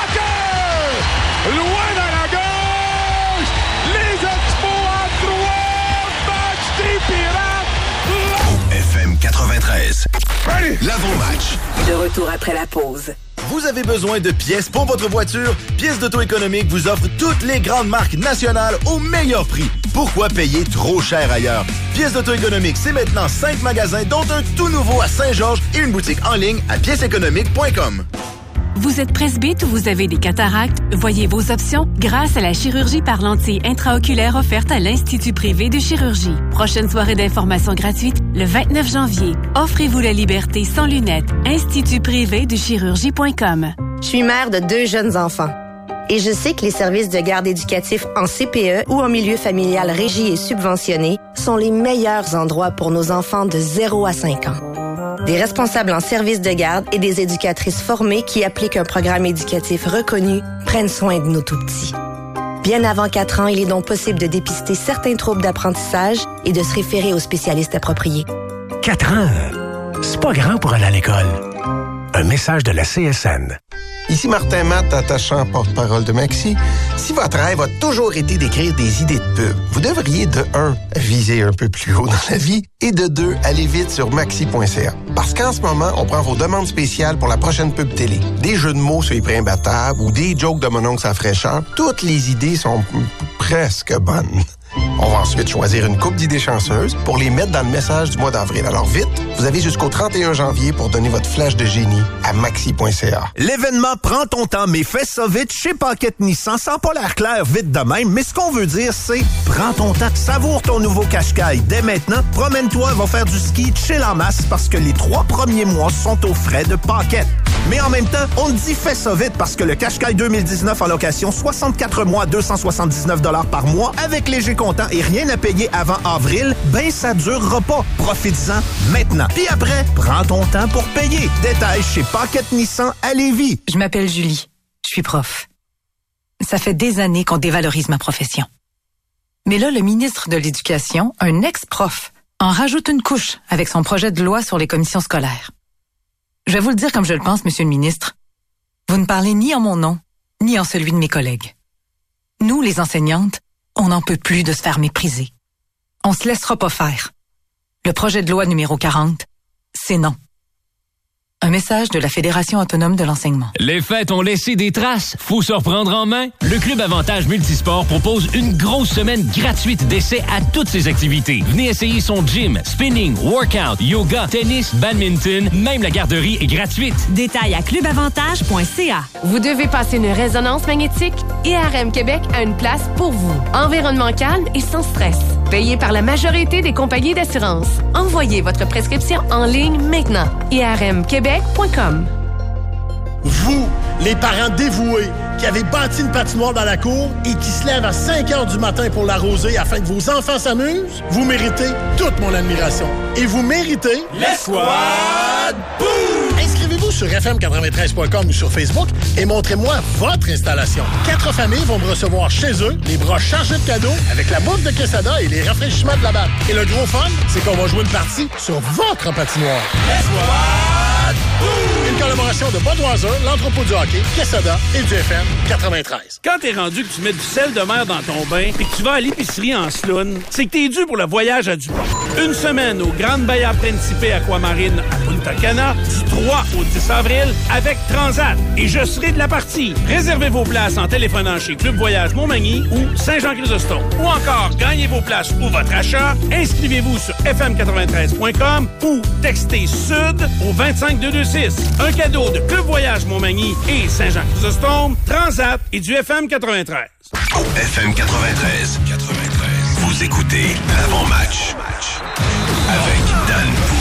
Walker! Loin dans la gauche! Les Expos en trois! Match des Pirates!
F M quatre-vingt-treize. L'avant-match.
De retour après la pause.
Vous avez besoin de pièces pour votre voiture? Pièces d'Auto Économique vous offre toutes les grandes marques nationales au meilleur prix. Pourquoi payer trop cher ailleurs? Pièces d'Auto Économique, c'est maintenant cinq magasins, dont un tout nouveau à Saint-Georges et une boutique en ligne à pièces économiques point com.
Vous êtes presbyte ou vous avez des cataractes? Voyez vos options grâce à la chirurgie par lentille intraoculaire offerte à l'Institut privé de chirurgie. Prochaine soirée d'information gratuite le vingt-neuf janvier. Offrez-vous la liberté sans lunettes. institut privé de chirurgie point com.
Je suis mère de deux jeunes enfants. Et je sais que les services de garde éducatifs en C P E ou en milieu familial régi et subventionné sont les meilleurs endroits pour nos enfants de zéro à cinq ans. Des responsables en service de garde et des éducatrices formées qui appliquent un programme éducatif reconnu prennent soin de nos tout-petits. Bien avant quatre ans, il est donc possible de dépister certains troubles d'apprentissage et de se référer aux spécialistes appropriés.
Quatre ans, c'est pas grand pour aller à l'école. Un message de la C S N.
Ici Martin Matt, attachant porte-parole de Maxi. Si votre rêve a toujours été d'écrire des idées de pub, vous devriez de un viser un peu plus haut dans la vie et de deux aller vite sur maxi point c a. Parce qu'en ce moment, on prend vos demandes spéciales pour la prochaine pub télé. Des jeux de mots sur les prix imbattables ou des jokes de mon oncle à fraîcheur. Toutes les idées sont presque bonnes. On va ensuite choisir une couple d'idées chanceuses pour les mettre dans le message du mois d'avril. Alors vite, vous avez jusqu'au trente et un janvier pour donner votre flash de génie à maxi point c a.
L'événement Prends ton temps, mais fais ça vite chez Paquette Nissan. Ça n'a pas l'air clair vite de même, mais ce qu'on veut dire, c'est prends ton temps, savoure ton nouveau Qashqai. Dès maintenant, promène-toi, va faire du ski, chill en masse parce que les trois premiers mois sont aux frais de Paquette. Mais en même temps, on dit fais ça vite parce que le Qashqai deux mille dix-neuf en location, soixante-quatre mois, deux cent soixante-dix-neuf dollars par mois, avec léger comptant et rien à payer avant avril, ben ça durera pas. Profites-en maintenant. Puis après, prends ton temps pour payer. Détails chez Paquette Nissan à Lévis.
Je m'appelle Julie. Je suis prof. Ça fait des années qu'on dévalorise ma profession. Mais là, le ministre de l'Éducation, un ex-prof, en rajoute une couche avec son projet de loi sur les commissions scolaires. Je vais vous le dire comme je le pense, Monsieur le ministre. Vous ne parlez ni en mon nom, ni en celui de mes collègues. Nous, les enseignantes, on n'en peut plus de se faire mépriser. On se laissera pas faire. Le projet de loi numéro quarante, c'est non. Un message de la Fédération autonome de l'enseignement.
Les fêtes ont laissé des traces. Faut se reprendre en main. Le Club Avantage Multisport propose une grosse semaine gratuite d'essai à toutes ses activités. Venez essayer son gym, spinning, workout, yoga, tennis, badminton, même la garderie est gratuite.
Détails à club avantage point c a.
Vous devez passer une résonance magnétique? I R M Québec a une place pour vous. Environnement calme et sans stress. Payé par la majorité des compagnies d'assurance. Envoyez votre prescription en ligne maintenant. I R M Québec point com.
Vous, les parents dévoués qui avez bâti une patinoire dans la cour et qui se lèvent à cinq heures du matin pour l'arroser afin que vos enfants s'amusent, vous méritez toute mon admiration. Et vous méritez...
L'Escouade Boom!
Inscrivez-vous sur f m quatre-vingt-treize point com ou sur Facebook et montrez-moi votre installation. Quatre familles vont me recevoir chez eux, les bras chargés de cadeaux, avec la bouffe de quesada et les rafraîchissements de la batte. Et le gros fun, c'est qu'on va jouer une partie sur votre patinoire.
L'Escouade Boom!
Une collaboration présentation de Budweiser, l'entrepôt du hockey, Quesada et du F M quatre-vingt-treize.
Quand t'es rendu que tu mets du sel de mer dans ton bain et que tu vas à l'épicerie en sloune, c'est que t'es dû pour le voyage à Dubaï. Une semaine au Grande Bahia Principe Aquamarine à Punta Cana, du trois au dix avril, avec Transat. Et je serai de la partie. Réservez vos places en téléphonant chez Club Voyage Montmagny ou Saint-Jean-Chrysostome. Ou encore, gagnez vos places ou votre achat. Inscrivez-vous sur f m quatre-vingt-treize point com ou textez SUD au vingt-cinq deux deux six. Un cadeau de Club Voyage Montmagny et Saint-Jean-Chrysostome, Transat et du F M quatre-vingt-treize.
F M quatre-vingt-treize. quatre-vingt-treize. Vous écoutez l'avant-match avec Dan Pau.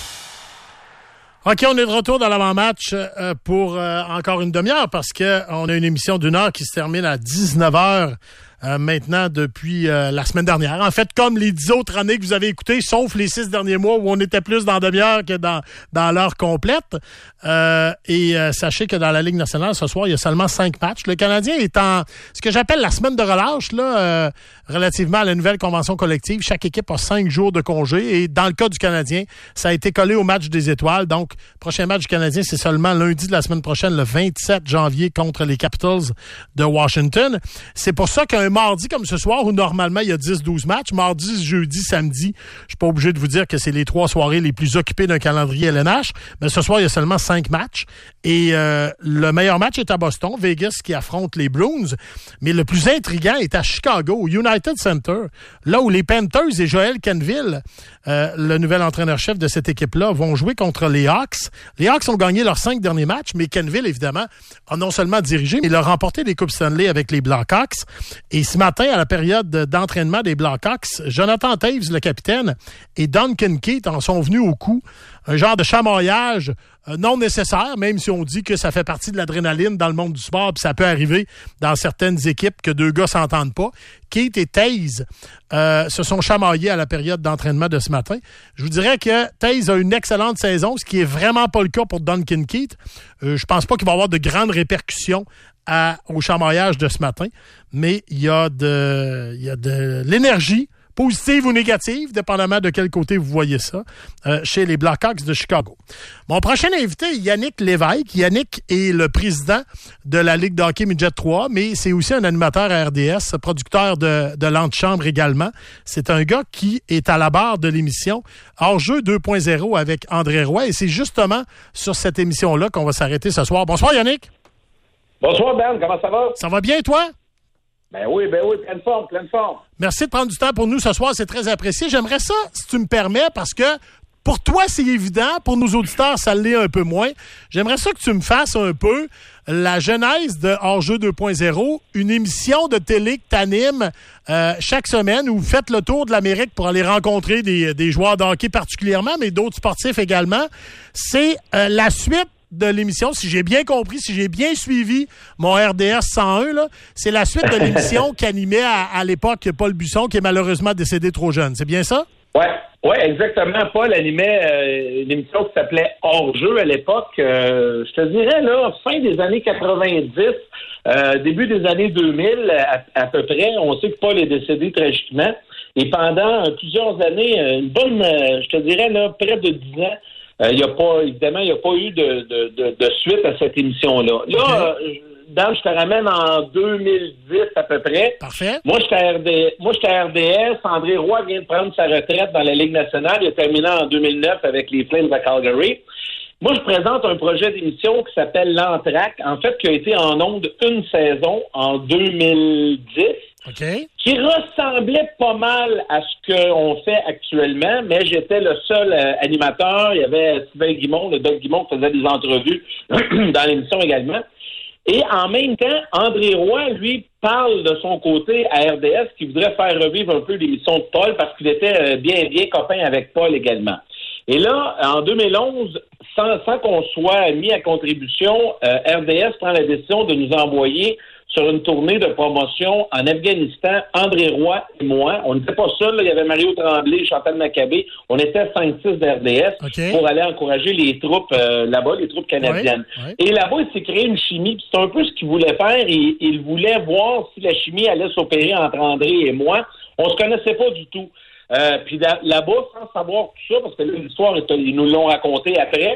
OK, on est de retour dans l'avant-match euh, pour euh, encore une demi-heure parce qu'on a une émission d'une heure qui se termine à dix-neuf heures euh, maintenant depuis euh, la semaine dernière. En fait, comme les dix autres années que vous avez écoutées, sauf les six derniers mois où on était plus dans demi-heure que dans, dans l'heure complète. Euh, et euh, sachez que dans la Ligue nationale, ce soir, il y a seulement cinq matchs. Le Canadien est en ce que j'appelle la semaine de relâche, là, euh, relativement à la nouvelle convention collective. Chaque équipe a cinq jours de congé. Et dans le cas du Canadien, ça a été collé au match des étoiles. Donc, prochain match du Canadien, c'est seulement lundi de la semaine prochaine, le vingt-sept janvier, contre les Capitals de Washington. C'est pour ça qu'un mardi comme ce soir, où normalement il y a dix douze matchs, mardi, jeudi, samedi, je suis pas obligé de vous dire que c'est les trois soirées les plus occupées d'un calendrier L N H, mais ce soir, il y a seulement cinq matchs. Et euh, le meilleur match est à Boston, Vegas qui affronte les Bruins. Mais le plus intriguant est à Chicago, au United Center, là où les Panthers et Joel Kenville, euh, le nouvel entraîneur-chef de cette équipe-là, vont jouer contre les Hawks. Les Hawks ont gagné leurs cinq derniers matchs, mais Kenville, évidemment, a non seulement dirigé, mais il a remporté des Coupes Stanley avec les Blackhawks. Et ce matin, à la période d'entraînement des Blackhawks, Jonathan Toews, le capitaine, et Duncan Keith en sont venus au coup. Un genre de chamaillage euh, non nécessaire, même si on dit que ça fait partie de l'adrénaline dans le monde du sport, puis ça peut arriver dans certaines équipes que deux gars s'entendent pas. Keith et Toews euh, se sont chamaillés à la période d'entraînement de ce matin. Je vous dirais que Toews a une excellente saison, ce qui est vraiment pas le cas pour Duncan Keith. Euh, je pense pas qu'il va y avoir de grandes répercussions à, au chamaillage de ce matin, mais il y a de, il y a de l'énergie, positive ou négative, dépendamment de quel côté vous voyez ça, euh, chez les Blackhawks de Chicago. Mon prochain invité est Yannick Lévesque. Yannick est le président de la Ligue de hockey Midget trois, mais c'est aussi un animateur à R D S, producteur de, de l'antichambre également. C'est un gars qui est à la barre de l'émission Hors-jeu deux point zéro avec André Roy, et c'est justement sur cette émission-là qu'on va s'arrêter ce soir. Bonsoir Yannick.
Bonsoir Ben, comment ça va?
Ça va bien toi?
Ben oui, ben oui, pleine forme, pleine forme.
Merci de prendre du temps pour nous ce soir, c'est très apprécié. J'aimerais ça, si tu me permets, parce que pour toi, c'est évident, pour nos auditeurs, ça l'est un peu moins. J'aimerais ça que tu me fasses un peu la genèse de Hors-jeu deux point zéro, une émission de télé que tu animes euh, chaque semaine où vous faites le tour de l'Amérique pour aller rencontrer des, des joueurs de hockey particulièrement, mais d'autres sportifs également. C'est euh, la suite de l'émission, si j'ai bien compris, si j'ai bien suivi mon R D S cent un, là, c'est la suite de l'émission qu'animait à, à l'époque Paul Buisson, qui est malheureusement décédé trop jeune. C'est bien ça?
Oui, ouais, exactement. Paul animait euh, une émission qui s'appelait Hors-jeu à l'époque. Euh, je te dirais, là, fin des années quatre-vingt-dix, euh, début des années deux mille, à, à peu près. On sait que Paul est décédé tragiquement. Et pendant euh, plusieurs années, une bonne, euh, je te dirais, là, près de dix ans, il euh, y a pas, évidemment, il n'y a pas eu de, de, de, de suite à cette émission-là. Là, okay. euh, Dan, je te ramène en deux mille dix à peu près.
Parfait.
Moi, j'étais à R D, moi, j'étais à R D S. André Roy vient de prendre sa retraite dans la Ligue nationale. Il a terminé en deux mille neuf avec les Flames à Calgary. Moi, je présente un projet d'émission qui s'appelle L'Entraque, en fait, qui a été en ondes une saison en deux mille dix.
Okay.
Qui ressemblait pas mal à ce qu'on fait actuellement, mais j'étais le seul euh, animateur. Il y avait Sylvain Guimond, le Doc Guimond, qui faisait des entrevues dans l'émission également. Et en même temps, André Roy, lui, parle de son côté à R D S qui voudrait faire revivre un peu l'émission de Paul parce qu'il était euh, bien, bien copain avec Paul également. Et là, en deux mille onze, sans, sans qu'on soit mis à contribution, euh, R D S prend la décision de nous envoyer sur une tournée de promotion en Afghanistan, André Roy et moi. On n'était pas seuls, là. Il y avait Mario Tremblay, Chantal Maccabé. On était cinq six d'R D S okay. pour aller encourager les troupes euh, là-bas, les troupes canadiennes. Ouais, ouais. Et là-bas, il s'est créé une chimie. Puis c'est un peu ce qu'il voulait faire. Il, il voulait voir si la chimie allait s'opérer entre André et moi. On se connaissait pas du tout. Euh, puis là, là-bas, sans savoir tout ça, parce que là, l'histoire, ils nous l'ont raconté après,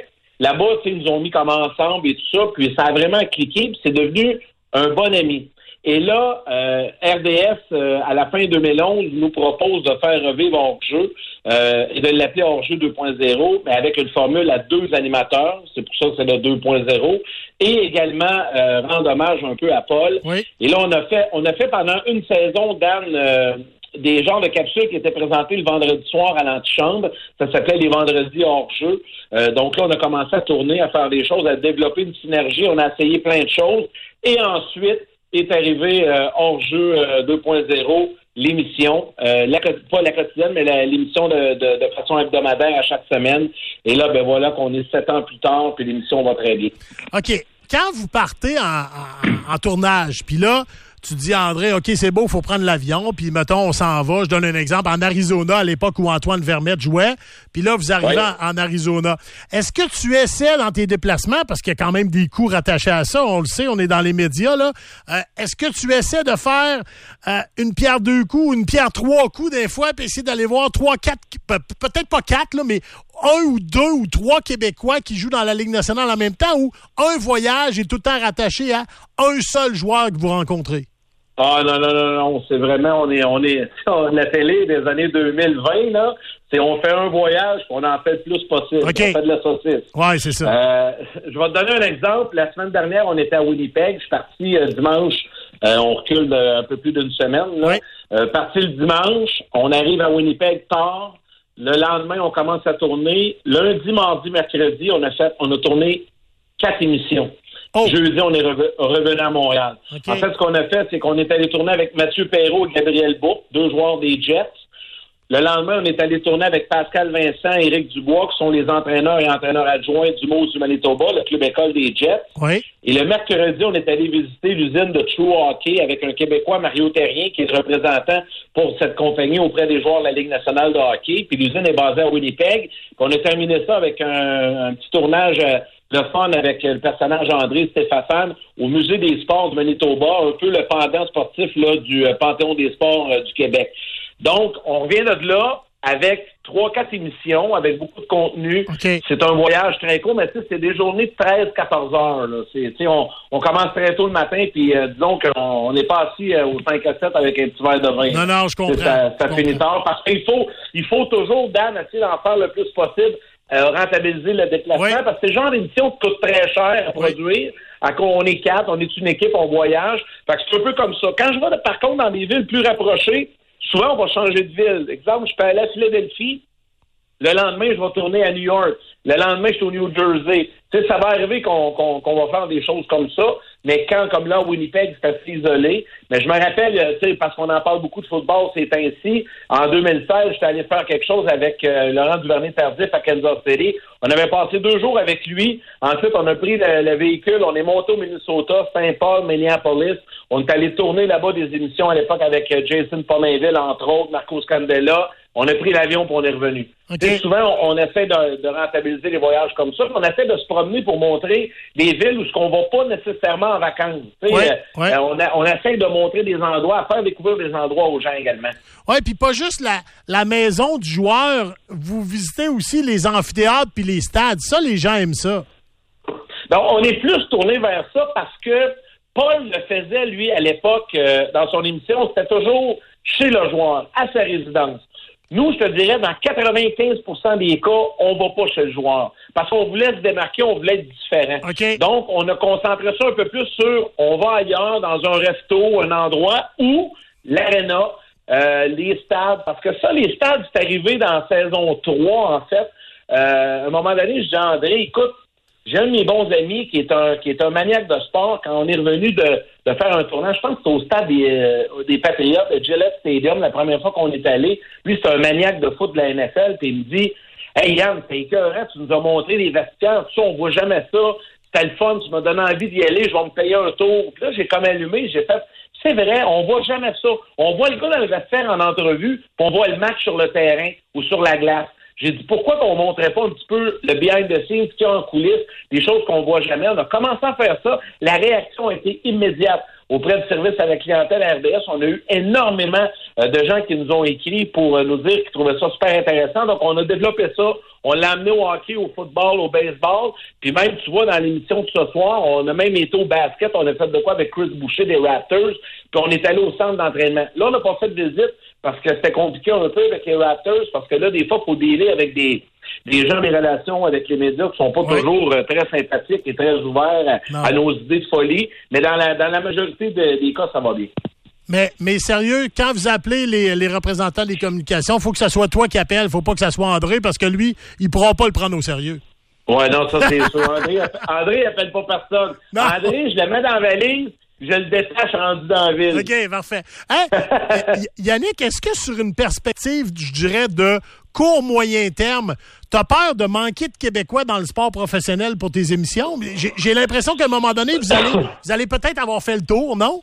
là-bas, tu sais, ils nous ont mis comme ensemble et tout ça, puis ça a vraiment cliqué, puis c'est devenu un bon ami. Et là, euh, R D S, euh, à la fin deux mille onze, nous propose de faire revivre hors-jeu euh, et de l'appeler hors-jeu deux point zéro, mais avec une formule à deux animateurs. C'est pour ça que c'est le deux point zéro. Et également euh, rendre hommage un peu à Paul.
Oui.
Et là, on a fait, on a fait pendant une saison, Dan, euh, des genres de capsules qui étaient présentées le vendredi soir à l'antichambre. Ça s'appelait les vendredis hors-jeu. Euh, donc là, on a commencé à tourner, à faire des choses, à développer une synergie. On a essayé plein de choses. Et ensuite, est arrivé euh, hors-jeu euh, deux point zéro, l'émission, euh, la, pas la quotidienne, mais la, l'émission de, de, de façon hebdomadaire à chaque semaine. Et là, ben voilà qu'on est sept ans plus tard, puis l'émission va très bien.
OK. Quand vous partez en, en, en tournage, puis là, tu dis à André, OK, c'est beau, il faut prendre l'avion, puis mettons, on s'en va. Je donne un exemple. En Arizona, à l'époque où Antoine Vermette jouait, puis là, vous arrivez
ouais.
en, en Arizona. Est-ce que tu essaies dans tes déplacements, parce qu'il y a quand même des coûts rattachés à ça, on le sait, on est dans les médias, là. Euh, est-ce que tu essaies de faire euh, une pierre deux coups, une pierre trois coups des fois, puis essayer d'aller voir trois, quatre, peut-être pas quatre, là, mais un ou deux ou trois Québécois qui jouent dans la Ligue nationale en même temps, ou un voyage est tout le temps rattaché à un seul joueur que vous rencontrez?
Ah non, non, non, non, c'est vraiment, on est, on est, la télé des années deux mille vingt, là, c'est on fait un voyage, puis on en fait le plus possible.
Okay.
On fait de la saucisse.
Ouais, c'est ça.
Euh, je vais te donner un exemple. La semaine dernière, on était à Winnipeg. Je suis parti euh, dimanche. Euh, on recule de, un peu plus d'une semaine, là.
Ouais.
Euh, parti le dimanche. On arrive à Winnipeg tard. Le lendemain, on commence à tourner. Lundi, mardi, mercredi, on a fait, on a tourné quatre émissions. Oh. Jeudi, on est reve- revenu à Montréal. Okay. En fait, ce qu'on a fait, c'est qu'on est allé tourner avec Mathieu Perrault et Gabriel Bourque, deux joueurs des Jets. Le lendemain, on est allé tourner avec Pascal Vincent et Éric Dubois, qui sont les entraîneurs et entraîneurs adjoints du Moose du Manitoba, le club école des Jets.
Oui.
Et le mercredi, on est allé visiter l'usine de True Hockey avec un Québécois, Mario Terrien, qui est représentant pour cette compagnie auprès des joueurs de la Ligue nationale de hockey. Puis l'usine est basée à Winnipeg. Puis on a terminé ça avec un, un petit tournage euh, de fun avec le personnage André Stéphane au Musée des sports du Manitoba, un peu le pendant sportif là, du euh, Panthéon des sports euh, du Québec. Donc, on revient de là avec trois, quatre émissions, avec beaucoup de contenu.
Okay.
C'est un voyage très court, mais tu sais, c'est des journées de treize à quatorze heures. Là. C'est, tu sais, on, on commence très tôt le matin, puis euh, disons qu'on n'est pas assis euh, au cinq à sept avec un petit verre de vin.
Non, non, je comprends.
Ça, ça
je
finit
comprends.
tard, parce qu'il faut, il faut toujours, Dan, essayer d'en faire le plus possible, euh, rentabiliser le déplacement, oui. parce que c'est le genre d'émission qui coûte très cher à produire. Oui. À quoi on est quatre, on est une équipe, on voyage. Fait que c'est un peu comme ça. Quand je vais, par contre, dans des villes plus rapprochées, souvent, on va changer de ville. Exemple, je peux aller à Philadelphie. Le lendemain, je vais tourner à New York. Le lendemain, je suis au New Jersey. Tu sais, ça va arriver qu'on, qu'on, qu'on va faire des choses comme ça. Mais quand, comme là, Winnipeg, c'est assez isolé. Mais je me rappelle, tu sais, parce qu'on en parle beaucoup de football ces temps-ci. En deux mille seize, j'étais allé faire quelque chose avec euh, Laurent Duvernay-Tardif à Kansas City. On avait passé deux jours avec lui. Ensuite, on a pris le, le véhicule. On est monté au Minnesota, Saint-Paul, Minneapolis. On est allé tourner là-bas des émissions à l'époque avec Jason Pominville, entre autres, Marco Scandella. On a pris l'avion pour on est revenu. Okay. Souvent, on, on essaie de, de rentabiliser les voyages comme ça. On essaie de se promener pour montrer des villes où ce qu'on va pas nécessairement en vacances. Ouais, euh, ouais. Euh, on, a, on essaie de montrer des endroits, à faire découvrir des endroits aux gens également.
Oui, puis pas juste la, la maison du joueur. Vous visitez aussi les amphithéâtres puis les stades. Ça, les gens aiment ça.
Donc, on est plus tourné vers ça parce que Paul le faisait, lui, à l'époque, euh, dans son émission, c'était toujours chez le joueur, à sa résidence. Nous, je te dirais, dans quatre-vingt-quinze pour cent des cas, on va pas chez le joueur. Parce qu'on voulait se démarquer, on voulait être différent.
Okay.
Donc, on a concentré ça un peu plus sur, on va ailleurs, dans un resto, un endroit où l'aréna, euh, les stades, parce que ça, les stades, c'est arrivé dans la saison trois, en fait. Euh, à un moment donné, je dis à André, écoute, j'ai un de mes bons amis qui est un qui est un maniaque de sport. Quand on est revenu de, de faire un tournage, je pense que c'était au stade des, euh, des Patriots, le Gillette Stadium, la première fois qu'on est allé. Lui, c'est un maniaque de foot de la N F L, puis il me dit « Hey Yann, t'es écœurant, tu nous as montré les vestiaires, tout ça, on voit jamais ça. C'était le fun, tu m'as donné envie d'y aller, je vais me payer un tour. » Puis là, j'ai comme allumé, j'ai fait « C'est vrai, on voit jamais ça. On voit le gars dans le vestiaire en entrevue, puis on voit le match sur le terrain ou sur la glace. » J'ai dit, pourquoi qu'on ne montrait pas un petit peu le behind the scenes, ce qu'il y a en coulisses, des choses qu'on voit jamais. On a commencé à faire ça. La réaction a été immédiate. auprès du service à la clientèle à R D S. On a eu énormément euh, de gens qui nous ont écrit pour euh, nous dire qu'ils trouvaient ça super intéressant. Donc, on a développé ça. On l'a amené au hockey, au football, au baseball. Puis même, tu vois, dans l'émission de ce soir, on a même été au basket. On a fait de quoi avec Chris Boucher des Raptors. Puis on est allé au centre d'entraînement. Là, on n'a pas fait de visite parce que c'était compliqué un peu avec les Raptors. Parce que là, des fois, il faut dealer avec des, des gens des relations avec les médias qui sont pas oui. toujours euh, très sympathiques et très ouverts à, à nos idées de folie. Mais dans la, dans la majorité de, des cas, ça va bien.
Mais, mais sérieux, quand vous appelez les, les représentants des communications, il faut que ce soit toi qui appelle, il faut pas que ce soit André, parce que lui, il pourra pas le prendre au sérieux.
Ouais, non, ça c'est sûr. André, André appelle pas personne. Non. André, je le mets dans la valise, je le détache rendu dans la ville.
OK, parfait. Hein? Yannick, est-ce que sur une perspective, je dirais, de court moyen terme, t'as peur de manquer de Québécois dans le sport professionnel pour tes émissions? J'ai, j'ai l'impression qu'à un moment donné, vous allez, vous allez peut-être avoir fait le tour, non?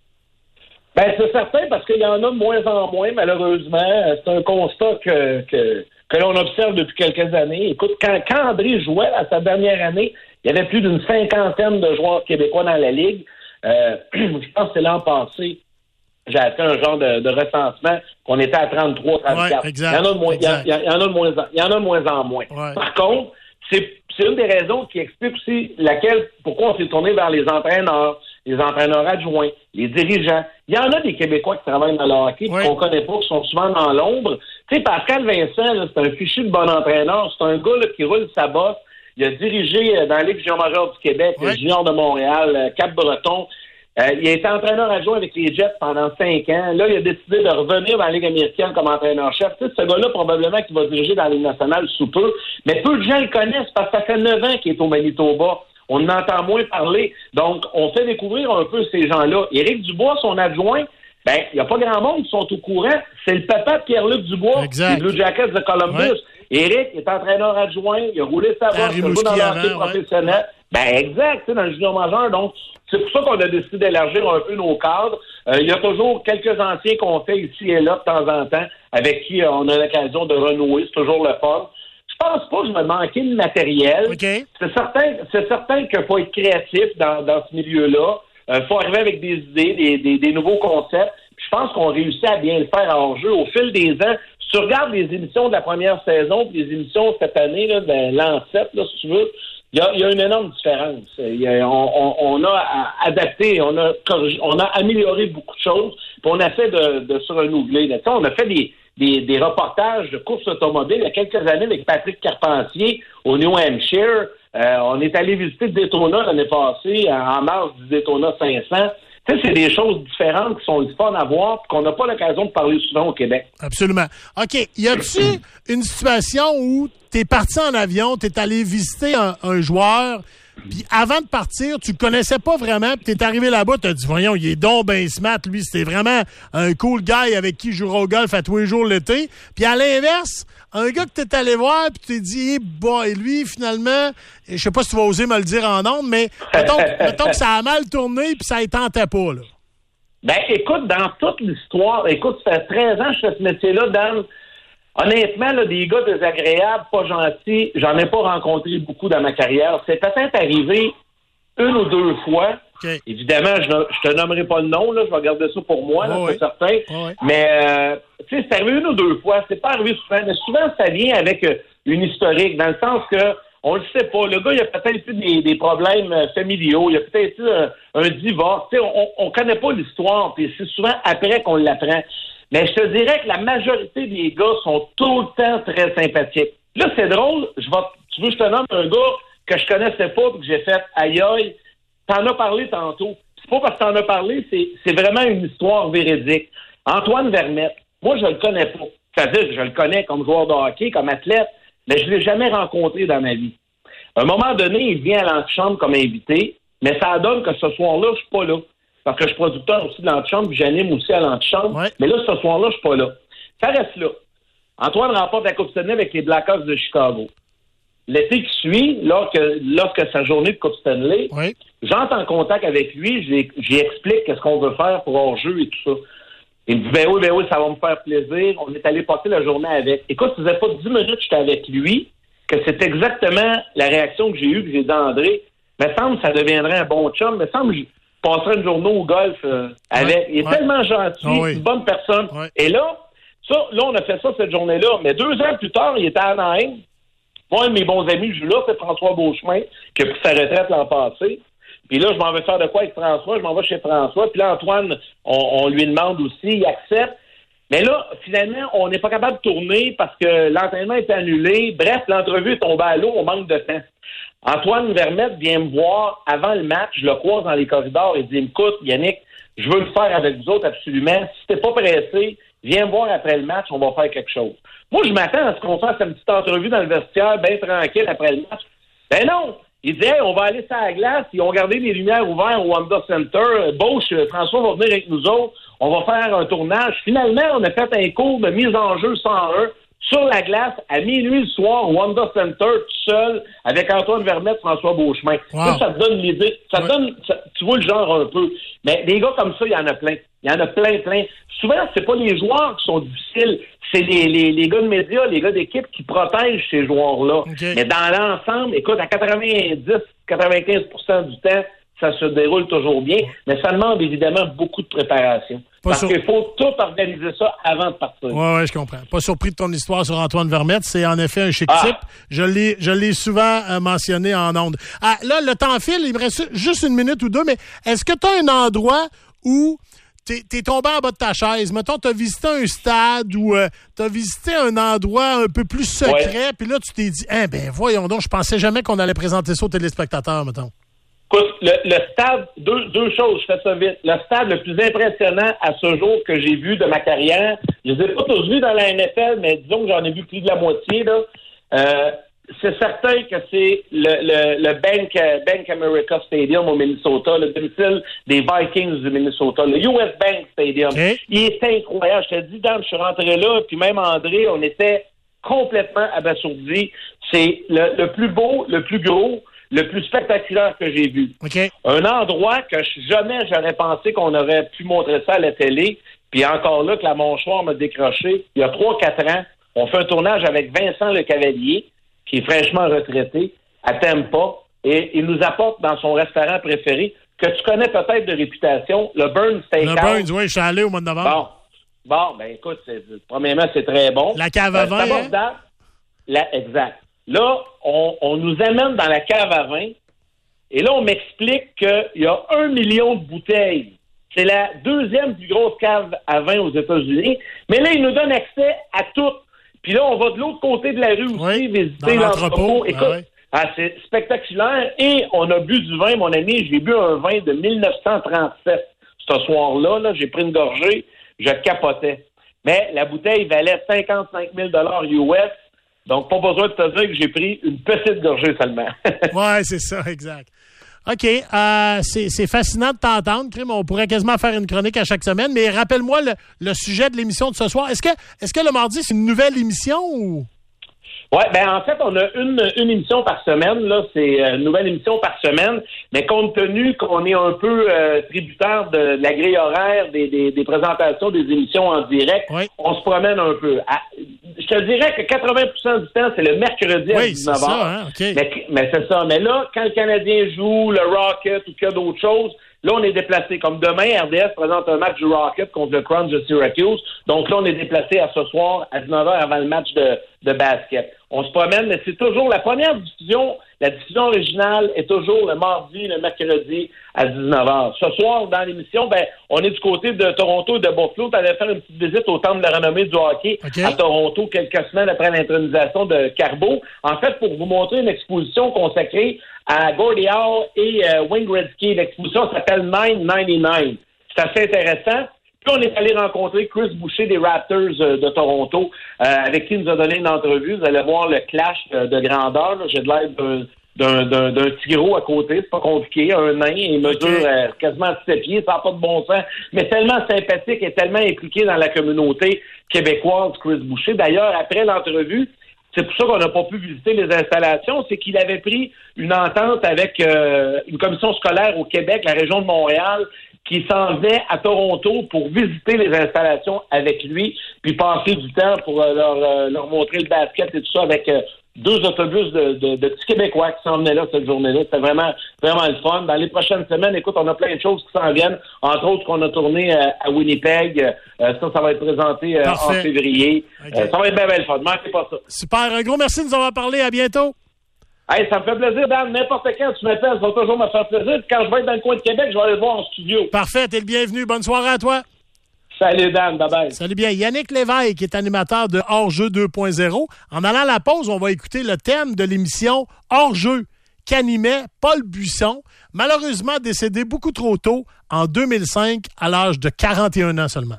Ben, c'est certain, parce qu'il y en a de moins en moins, malheureusement. C'est un constat que, que, que l'on observe depuis quelques années. Écoute, quand, quand André jouait à sa dernière année, il y avait plus d'une cinquantaine de joueurs québécois dans la Ligue. Euh, je pense que c'est l'an passé. J'ai fait un genre de, de recensement qu'on était à trente-trois, trente-quatre. Ouais, exact, il y en a de moins, il y, a, il y en a de moins, il y en a de moins en moins. Ouais. Par contre, c'est, c'est une des raisons qui explique aussi laquelle, pourquoi on s'est tourné vers les entraîneurs, les entraîneurs adjoints, les dirigeants. Il y en a des Québécois qui travaillent dans le hockey, oui. qu'on connaît pas, qui sont souvent dans l'ombre. Tu sais, Pascal Vincent, là, c'est un fichu de bon entraîneur. C'est un gars là, qui roule sa bosse. Il a dirigé euh, dans la Ligue junior majeure du Québec, oui. le Junior de Montréal, euh, Cap-Breton. Euh, il a été entraîneur adjoint avec les Jets pendant cinq ans. Là, il a décidé de revenir dans la Ligue américaine comme entraîneur-chef. Tu sais, ce gars-là, probablement, qui va diriger dans la Ligue nationale sous peu. Mais peu de gens le connaissent parce que ça fait neuf ans qu'il est au Manitoba. On en entend moins parler. Donc, on fait découvrir un peu ces gens-là. Éric Dubois, son adjoint, ben, il n'y a pas grand monde qui sont au courant. C'est le papa de Pierre-Luc Dubois, des Blue Jackets de Columbus. Ouais. Éric est entraîneur adjoint, il a roulé sa bosse, il a joué dans l'hockey professionnel. Ouais. Ben, exact, tu sais, dans le junior majeur. Donc, c'est pour ça qu'on a décidé d'élargir un peu nos cadres. Euh, il y a toujours quelques anciens qu'on fait ici et là, de temps en temps, avec qui euh, on a l'occasion de renouer. C'est toujours le fun. Je pense pas que je vais manquer de matériel. Okay. C'est certain, c'est certain qu'il faut être créatif dans, dans ce milieu-là. Il euh, faut arriver avec des idées, des, des, des nouveaux concepts. Puis je pense qu'on réussit à bien le faire en jeu. Au fil des ans, si tu regardes les émissions de la première saison puis les émissions cette année, là, de l'an sept, là, si tu veux, il y a, y a une énorme différence. Y a, on, on, on a adapté, on a corrigé, on a amélioré beaucoup de choses, puis on a fait de, de se renouveler. Là, on a fait des Des, des reportages de courses automobiles il y a quelques années avec Patrick Carpentier au New Hampshire. Euh, on est allé visiter Daytona l'année passée, en mars du Daytona cinq cents. Tu sais, c'est des choses différentes qui sont le fun à voir et qu'on n'a pas l'occasion de parler souvent au Québec.
Absolument. OK. Y a-t-il une situation où tu es parti en avion, tu es allé visiter un, un joueur, puis avant de partir, tu le connaissais pas vraiment, puis t'es arrivé là-bas, t'as dit, voyons, il est donc ben smart, lui, c'était vraiment un cool guy avec qui je jouerai au golf à tous les jours l'été. Puis à l'inverse, un gars que t'es allé voir, puis t'es dit, hey boy, lui, finalement, je sais pas si tu vas oser me le dire en ondes, mais mettons, mettons que ça a mal tourné, puis ça ne tentait pas, là.
Ben, écoute, dans toute l'histoire, écoute, ça fait treize ans que je fais ce métier-là, Dan. Honnêtement, là, des gars désagréables, pas gentils, j'en ai pas rencontré beaucoup dans ma carrière. C'est peut-être arrivé une ou deux fois. Okay. Évidemment, je, je te nommerai pas le nom, là, je vais garder ça pour moi, là, oh, c'est oui. certain. Oh, oui. Mais, euh, tu sais, c'est arrivé une ou deux fois. C'est pas arrivé souvent, mais souvent, ça vient avec euh, une historique, dans le sens que, on le sait pas, le gars, il a peut-être eu des, des problèmes euh, familiaux, il a peut-être eu un, un divorce. Tu sais, on, on connaît pas l'histoire, puis c'est souvent après qu'on l'apprend. Mais je te dirais que la majorité des gars sont tout le temps très sympathiques. Là, c'est drôle, je vais, tu veux que je te nomme un gars que je connaissais pas et que j'ai fait aïe aïe, t'en as parlé tantôt. C'est pas parce que t'en as parlé, c'est, c'est vraiment une histoire véridique. Antoine Vermette, moi, je le connais pas. C'est-à-dire que je le connais comme joueur de hockey, comme athlète, mais je l'ai jamais rencontré dans ma vie. À un moment donné, il vient à l'antichambre comme invité, mais ça donne que ce soir-là, je suis pas là. Parce que je suis producteur aussi de l'antichambre, puis j'anime aussi à l'antichambre. Ouais. Mais là, ce soir-là, je suis pas là. Ça reste là. Antoine remporte la Coupe Stanley avec les Blackhawks de Chicago. L'été qui suit, lorsque, lorsque sa journée de Coupe Stanley, oui. j'entre en contact avec lui, j'y, j'y explique qu'est-ce qu'on veut faire pour hors-jeu et tout ça. Il me dit, ben oui, ben oui, ça va me faire plaisir. On est allé passer la journée avec. Écoute, ça faisait pas dix minutes que j'étais avec lui, que c'est exactement la réaction que j'ai eue, que j'ai dit à André. Me semble que ça deviendrait un bon chum. Me semble passerais une journée au golf euh, avec.
Ouais,
il est
ouais.
tellement gentil,
Oh oui.
une bonne personne.
Ouais.
Et là, ça, là, on a fait ça cette journée-là. Mais deux ans plus tard, il était à Anaheim. Moi, un de mes bons amis, je là, c'est François Beauchemin, qui a pris sa retraite l'an passé. Puis là, je m'en vais faire de quoi avec François? Je m'en vais chez François. Puis là, Antoine, on, on lui demande aussi, il accepte. Mais là, finalement, on n'est pas capable de tourner parce que l'entraînement est annulé. Bref, l'entrevue est tombée à l'eau, on manque de temps. Antoine Vermette vient me voir avant le match, je le croise dans les corridors et dit, écoute, Yannick, je veux le faire avec vous autres absolument. Si t'es pas pressé, viens me voir après le match, on va faire quelque chose. Moi, je m'attends à ce qu'on fasse une petite entrevue dans le vestiaire, bien tranquille après le match. Ben non! Il dit, hey, on va aller sur la glace, ils ont gardé les lumières ouvertes au Wanda Center. Bosch, François va venir avec nous autres, on va faire un tournage. Finalement, on a fait un cours de mise en jeu cent un sur la glace à minuit le soir au Wanda Center, tout seul, avec Antoine Vermette, François Beauchemin.
Wow.
Ça, ça te donne l'idée, ça te
Ouais.
donne, ça- tu vois le genre un peu. Mais des gars comme ça, il y en a plein. Il y en a plein, plein. Souvent, c'est pas les joueurs qui sont difficiles, c'est les, les, les gars de médias, les gars d'équipe qui protègent ces joueurs-là.
Okay.
Mais dans l'ensemble, écoute, à quatre-vingt-dix à quatre-vingt-quinze pour cent du temps, ça se déroule toujours bien, mais ça demande évidemment beaucoup de préparation.
Pas
Parce
sur-
qu'il faut tout organiser ça avant de partir.
Oui, oui, je comprends. Pas surpris de ton histoire sur Antoine Vermette. C'est en effet un chic
Ah.
type. Je l'ai, je l'ai souvent euh, mentionné en ondes. Ah, là, le temps file. Il me reste juste une minute ou deux, mais est-ce que tu as un endroit où t'es, t'es tombé en bas de ta chaise? Mettons, tu as visité un stade ou euh, tu as visité un endroit un peu plus secret, puis là, tu t'es dit, eh ben voyons donc, je pensais jamais qu'on allait présenter ça aux téléspectateurs, mettons.
Écoute, le, le stade, deux, deux choses, je fais ça vite. Le stade le plus impressionnant à ce jour que j'ai vu de ma carrière, je les ai pas tous vus dans la N F L, mais disons que j'en ai vu plus de la moitié, là. Euh, c'est certain que c'est le, le, le Bank, euh, Bank America Stadium au Minnesota, le domicile des Vikings du Minnesota, le U S Bank Stadium.
Okay.
Il est incroyable. Je te dis, Dan, je suis rentré là, puis même André, on était complètement abasourdis. C'est le, le plus beau, le plus gros, le plus spectaculaire que j'ai vu.
OK.
Un endroit que jamais j'aurais pensé qu'on aurait pu montrer ça à la télé, puis encore là que la mâchoire m'a décroché. Il y a trois quatre ans, on fait un tournage avec Vincent Le Cavalier, qui est fraîchement retraité, à Tampa, et il nous apporte dans son restaurant préféré, que tu connais peut-être de réputation, le Burns Steakhouse.
Le Burns, oui, je suis allé au mois de novembre.
Bon, bon, ben écoute, c'est, premièrement, c'est très bon.
La cave à
Euh,
vin,
c'est abordable. La- exact. Là, on, on nous amène dans la cave à vin, et là, on m'explique qu'il y a un million de bouteilles. C'est la deuxième plus grosse cave à vin aux États-Unis. Mais là, ils nous donnent accès à tout. Puis là, on va de l'autre côté de la rue aussi,
Oui,
visiter
dans
l'entrepôt.
l'entrepôt.
Écoute,
Ah ouais.
ah, c'est spectaculaire. Et on a bu du vin, mon ami. J'ai bu un vin de dix-neuf cent trente-sept ce soir-là. Là, j'ai pris une gorgée. Je capotais. Mais la bouteille valait cinquante-cinq mille U S. Donc, pas besoin de te dire que j'ai pris une petite gorgée seulement.
Oui, c'est ça, exact. OK. Euh, c'est, c'est fascinant de t'entendre, Crime. On pourrait quasiment faire une chronique à chaque semaine, mais rappelle-moi le, le sujet de l'émission de ce soir. Est-ce que, est-ce que le mardi, c'est une nouvelle émission ou...
Oui, ben en fait, on a une, une émission par semaine, là, c'est une nouvelle émission par semaine, mais compte tenu qu'on est un peu euh, tributaire de, de la grille horaire des, des, des présentations des émissions en direct,
oui.
on se promène un peu. À, je te dirais que quatre-vingts pour cent du temps, c'est le mercredi à
oui,
dix-neuf heures.
C'est ça, hein? OK.
Mais, mais c'est ça. Mais là, quand le Canadien joue, le Rocket ou qu'il y a d'autres choses, là, on est déplacé. Comme demain, R D S présente un match du Rocket contre le Crunch de Syracuse. Donc là, on est déplacé à ce soir à dix-neuf heures avant le match de, de basket. On se promène, mais c'est toujours la première diffusion, la diffusion originale est toujours le mardi, le mercredi à dix-neuf heures. Ce soir, dans l'émission, ben, on est du côté de Toronto et de Buffalo. Tu allais faire une petite visite au temple de la renommée du hockey
okay.
à Toronto quelques semaines après l'intronisation de Carbo. En fait, pour vous montrer une exposition consacrée à Gordie Howe et euh, Wayne Gretzky. L'exposition s'appelle nine ninety-nine. C'est assez intéressant. Puis on est allé rencontrer Chris Boucher des Raptors euh, de Toronto, euh, avec qui il nous a donné une entrevue. Vous allez voir le clash de, de grandeur. Là. J'ai de l'air d'un, d'un, d'un, d'un petit gros à côté. C'est pas compliqué. Un nain, il mesure okay. euh, quasiment sept pieds. Ça n'a pas de bon sens. Mais tellement sympathique et tellement impliqué dans la communauté québécoise, Chris Boucher. D'ailleurs, après l'entrevue, c'est pour ça qu'on n'a pas pu visiter les installations, c'est qu'il avait pris une entente avec euh, une commission scolaire au Québec, la région de Montréal, qui s'en venait à Toronto pour visiter les installations avec lui, puis passer du temps pour euh, leur, euh, leur montrer le basket et tout ça avec euh, deux autobus de, de, de petits Québécois qui s'en venaient là cette journée-là. C'était vraiment, vraiment le fun. Dans les prochaines semaines, écoute, on a plein de choses qui s'en viennent. Entre autres, qu'on a tourné euh, à Winnipeg. Euh, ça, ça va être présenté euh, en février. Okay. Euh, ça va être bien, bien le fun. Manquez pas ça.
Super. Un gros merci de nous avoir parlé. À bientôt.
Hey, ça me fait plaisir, Dan. N'importe quand tu m'appelles, ça va toujours me faire plaisir. Puis quand je vais être dans le coin de Québec, je vais aller le voir en studio.
Parfait. T'es le bienvenu. Bonne soirée à toi.
Salut, Dan. Bye-bye.
Salut bien. Yannick Lévesque, qui est animateur de Hors-jeu deux point zéro. En allant à la pause, on va écouter le thème de l'émission Hors-jeu qu'animait Paul Buisson, malheureusement décédé beaucoup trop tôt en deux mille cinq à l'âge de quarante et un ans seulement.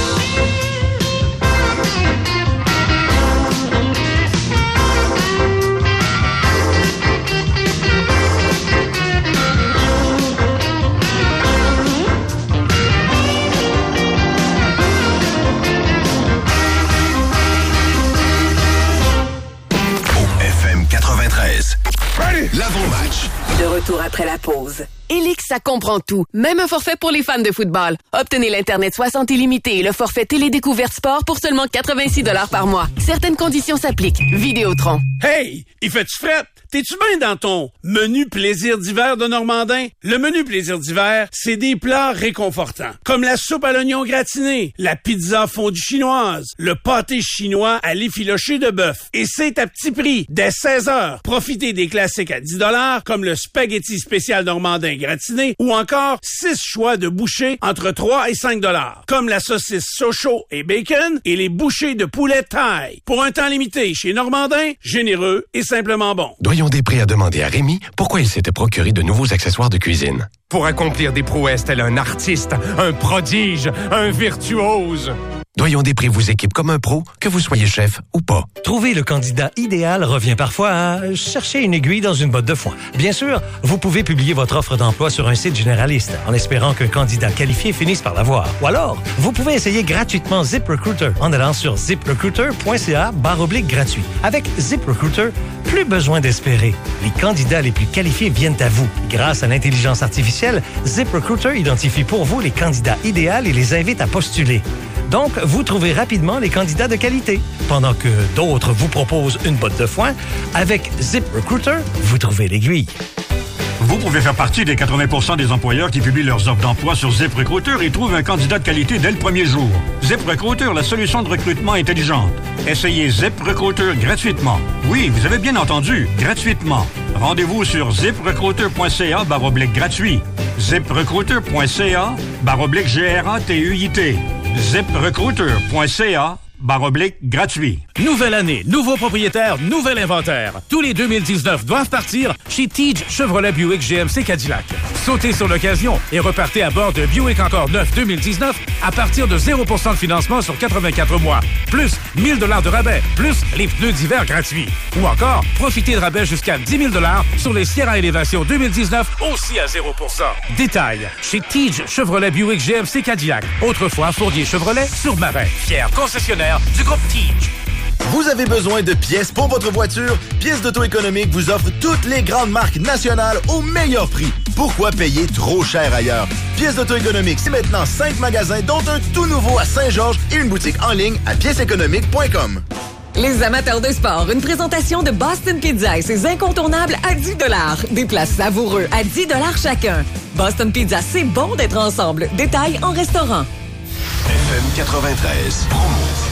quatre-vingt-treize. L'avant-match.
De retour après la pause.
Elix, ça comprend tout. Même un forfait pour les fans de football. Obtenez l'Internet soixante illimité et le forfait Télédécouverte Sport pour seulement quatre-vingt-six dollars par mois. Certaines conditions s'appliquent. Vidéotron.
Hey! Il fait-tu fret? T'es-tu bien dans ton menu plaisir d'hiver de Normandin? Le menu plaisir d'hiver, c'est des plats réconfortants. Comme la soupe à l'oignon gratiné, la pizza fondue chinoise, le pâté chinois à l'effiloché de bœuf. Et c'est à petit prix. Dès seize heures, profitez des classiques à dix dollars, comme le spaghetti spécial Normandin gratiné, ou encore six choix de bouchées entre trois et cinq dollars, comme la saucisse Sochaux et bacon et les bouchées de poulet thaï. Pour un temps limité, chez Normandin, généreux et simplement bon.
Doyon-Després a demandé à Rémi pourquoi il s'était procuré de nouveaux accessoires de cuisine. Pour accomplir des prouesses tel un artiste, un prodige, un virtuose. Doyon-Després vous équipe comme un pro, que vous soyez chef ou pas.
Trouver le candidat idéal revient parfois à chercher une aiguille dans une botte de foin. Bien sûr, vous pouvez publier votre offre d'emploi sur un site généraliste en espérant qu'un candidat qualifié finisse par l'avoir. Ou alors, vous pouvez essayer gratuitement ZipRecruiter en allant sur ziprecruiter.ca barre oblique gratuit. Avec ZipRecruiter, plus besoin d'espérer. Les candidats les plus qualifiés viennent à vous. Grâce à l'intelligence artificielle, ZipRecruiter identifie pour vous les candidats idéaux et les invite à postuler. Donc, vous trouvez rapidement les candidats de qualité. Pendant que d'autres vous proposent une botte de foin, avec ZipRecruiter, vous trouvez l'aiguille.
Vous pouvez faire partie des quatre-vingts pour cent des employeurs qui publient leurs offres d'emploi sur ZipRecruiter et trouvent un candidat de qualité dès le premier jour. ZipRecruiter, la solution de recrutement intelligente. Essayez ZipRecruiter gratuitement. Oui, vous avez bien entendu, gratuitement. Rendez-vous sur ziprecruiter.ca barre oblique gratuit. ziprecruiter.ca barre oblique G R A T U I T. ziprecruiter.ca barre oblique gratuit.
Nouvelle année, nouveau propriétaire, nouvel inventaire. Tous les deux mille dix-neuf doivent partir chez Tige Chevrolet Buick G M C Cadillac. Sautez sur l'occasion et repartez à bord de Buick encore neuf deux mille dix-neuf à partir de zéro pour cent de financement sur quatre-vingt-quatre mois. Plus mille dollars de rabais, plus les pneus d'hiver gratuits. Ou encore, profitez de rabais jusqu'à dix mille dollars sur les Sierra Élévation deux mille dix-neuf aussi à zéro pour cent. Détail chez Tige Chevrolet Buick G M C Cadillac. Autrefois Fournier Chevrolet sur Marin. Fier concessionnaire du groupe Tige.
Vous avez besoin de pièces pour votre voiture? Pièces d'Auto Économique vous offre toutes les grandes marques nationales au meilleur prix. Pourquoi payer trop cher ailleurs? Pièces d'Auto Économique, c'est maintenant cinq magasins, dont un tout nouveau à Saint-Georges et une boutique en ligne à pièces économiques point com.
Les amateurs de sport, une présentation de Boston Pizza et ses incontournables à dix dollars. Des plats savoureux à dix dollars chacun. Boston Pizza, c'est bon d'être ensemble. Détails en restaurant.
F M quatre-vingt-treize. Promo.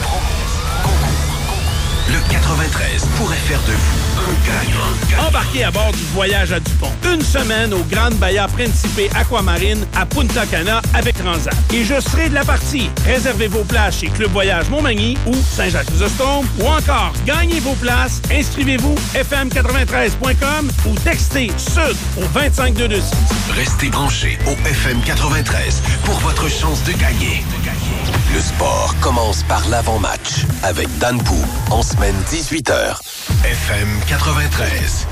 Le quatre-vingt-treize pourrait faire de vous un gagnant.
Embarquez à bord du voyage à Dupont. Une semaine au Grand Bahia Principe Aquamarine à Punta Cana avec Transat. Et je serai de la partie. Réservez vos places chez Club Voyage Montmagny ou Saint-Jacques-Chrysostome ou encore gagnez vos places. Inscrivez-vous f m quatre-vingt-treize point com ou textez Sud au vingt-cinq deux deux six.
Restez branchés au F M quatre-vingt-treize pour votre chance de gagner. Le sport commence par l'avant-match avec Dan Pou en semaine dix-huit heures. F M quatre-vingt-treize.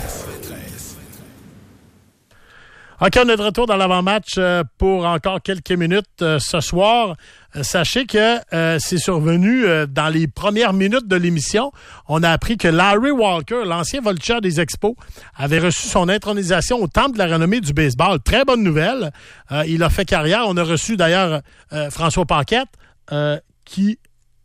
OK, on est de retour dans l'avant-match pour encore quelques minutes ce soir. Sachez que euh, c'est survenu euh, dans les premières minutes de l'émission. On a appris que Larry Walker, l'ancien voltigeur des Expos, avait reçu son intronisation au Temple de la renommée du baseball. Très bonne nouvelle. Euh, il a fait carrière. On a reçu d'ailleurs euh, François Paquette, euh, qui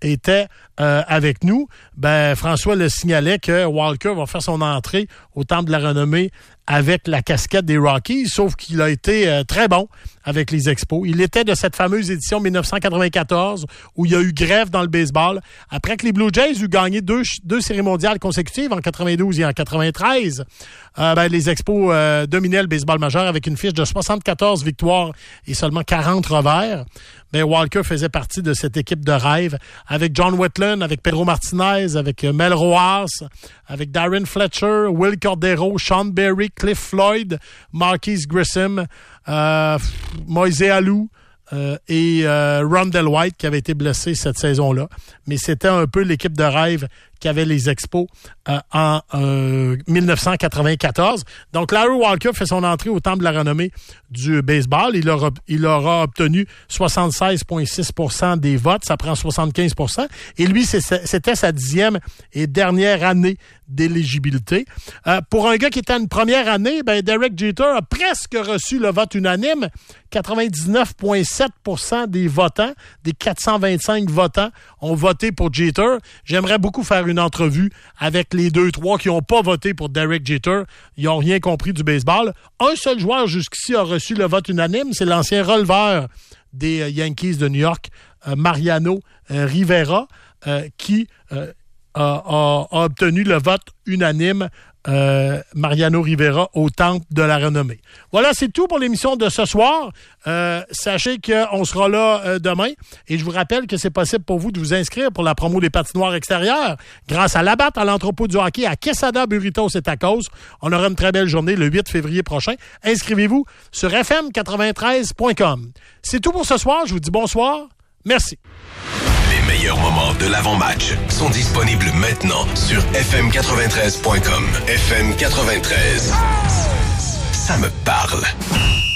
était euh, avec nous, ben François le signalait que Walker va faire son entrée au Temple de la Renommée avec la casquette des Rockies, sauf qu'il a été euh, très bon avec les Expos. Il était de cette fameuse édition dix-neuf cent quatre-vingt-quatorze où il y a eu grève dans le baseball. Après que les Blue Jays eurent gagné deux, deux séries mondiales consécutives en quatre-vingt-douze et en quatre-vingt-treize, euh, ben, les Expos euh, dominaient le baseball majeur avec une fiche de soixante-quatorze victoires et seulement quarante revers. Ben, Walker faisait partie de cette équipe de rêve avec John Wetland, avec Pedro Martinez, avec euh, Mel Rojas, avec Darren Fletcher, Will Cordero, Sean Berry, Cliff Floyd, Marquise Grissom, euh, Moïse Alou euh, et euh, Rondell White qui avait été blessé cette saison-là. Mais c'était un peu l'équipe de rêve qu'avaient les Expos euh, en euh, dix-neuf cent quatre-vingt-quatorze. Donc, Larry Walker fait son entrée au Temple de la Renommée du baseball. Il aura, il aura obtenu soixante-seize virgule six pour cent des votes. Ça prend soixante-quinze pour cent. Et lui, c'est, c'était sa dixième et dernière année d'éligibilité. Euh, pour un gars qui était à une première année, ben Derek Jeter a presque reçu le vote unanime. quatre-vingt-dix-neuf virgule sept pour cent des votants, des quatre cent vingt-cinq votants, ont voté pour Jeter. J'aimerais beaucoup faire une entrevue avec les deux, trois qui n'ont pas voté pour Derek Jeter. Ils n'ont rien compris du baseball. Un seul joueur jusqu'ici a reçu le vote unanime, c'est l'ancien releveur des Yankees de New York, euh, Mariano euh, Rivera, euh, qui euh, a, a, a obtenu le vote unanime. Euh, Mariano Rivera au Temple de la Renommée. Voilà, c'est tout pour l'émission de ce soir. Euh, sachez qu'on sera là euh, demain et je vous rappelle que c'est possible pour vous de vous inscrire pour la promo des patinoires extérieures grâce à Labatt à l'entrepôt du hockey à Quesada, Burritos et Tacos. On aura une très belle journée le huit février prochain. Inscrivez-vous sur f m quatre-vingt-treize point com. C'est tout pour ce soir. Je vous dis bonsoir. Merci.
Les meilleurs moments de l'avant-match sont disponibles maintenant sur f m quatre-vingt-treize point com. F M quatre-vingt-treize. Ça me parle.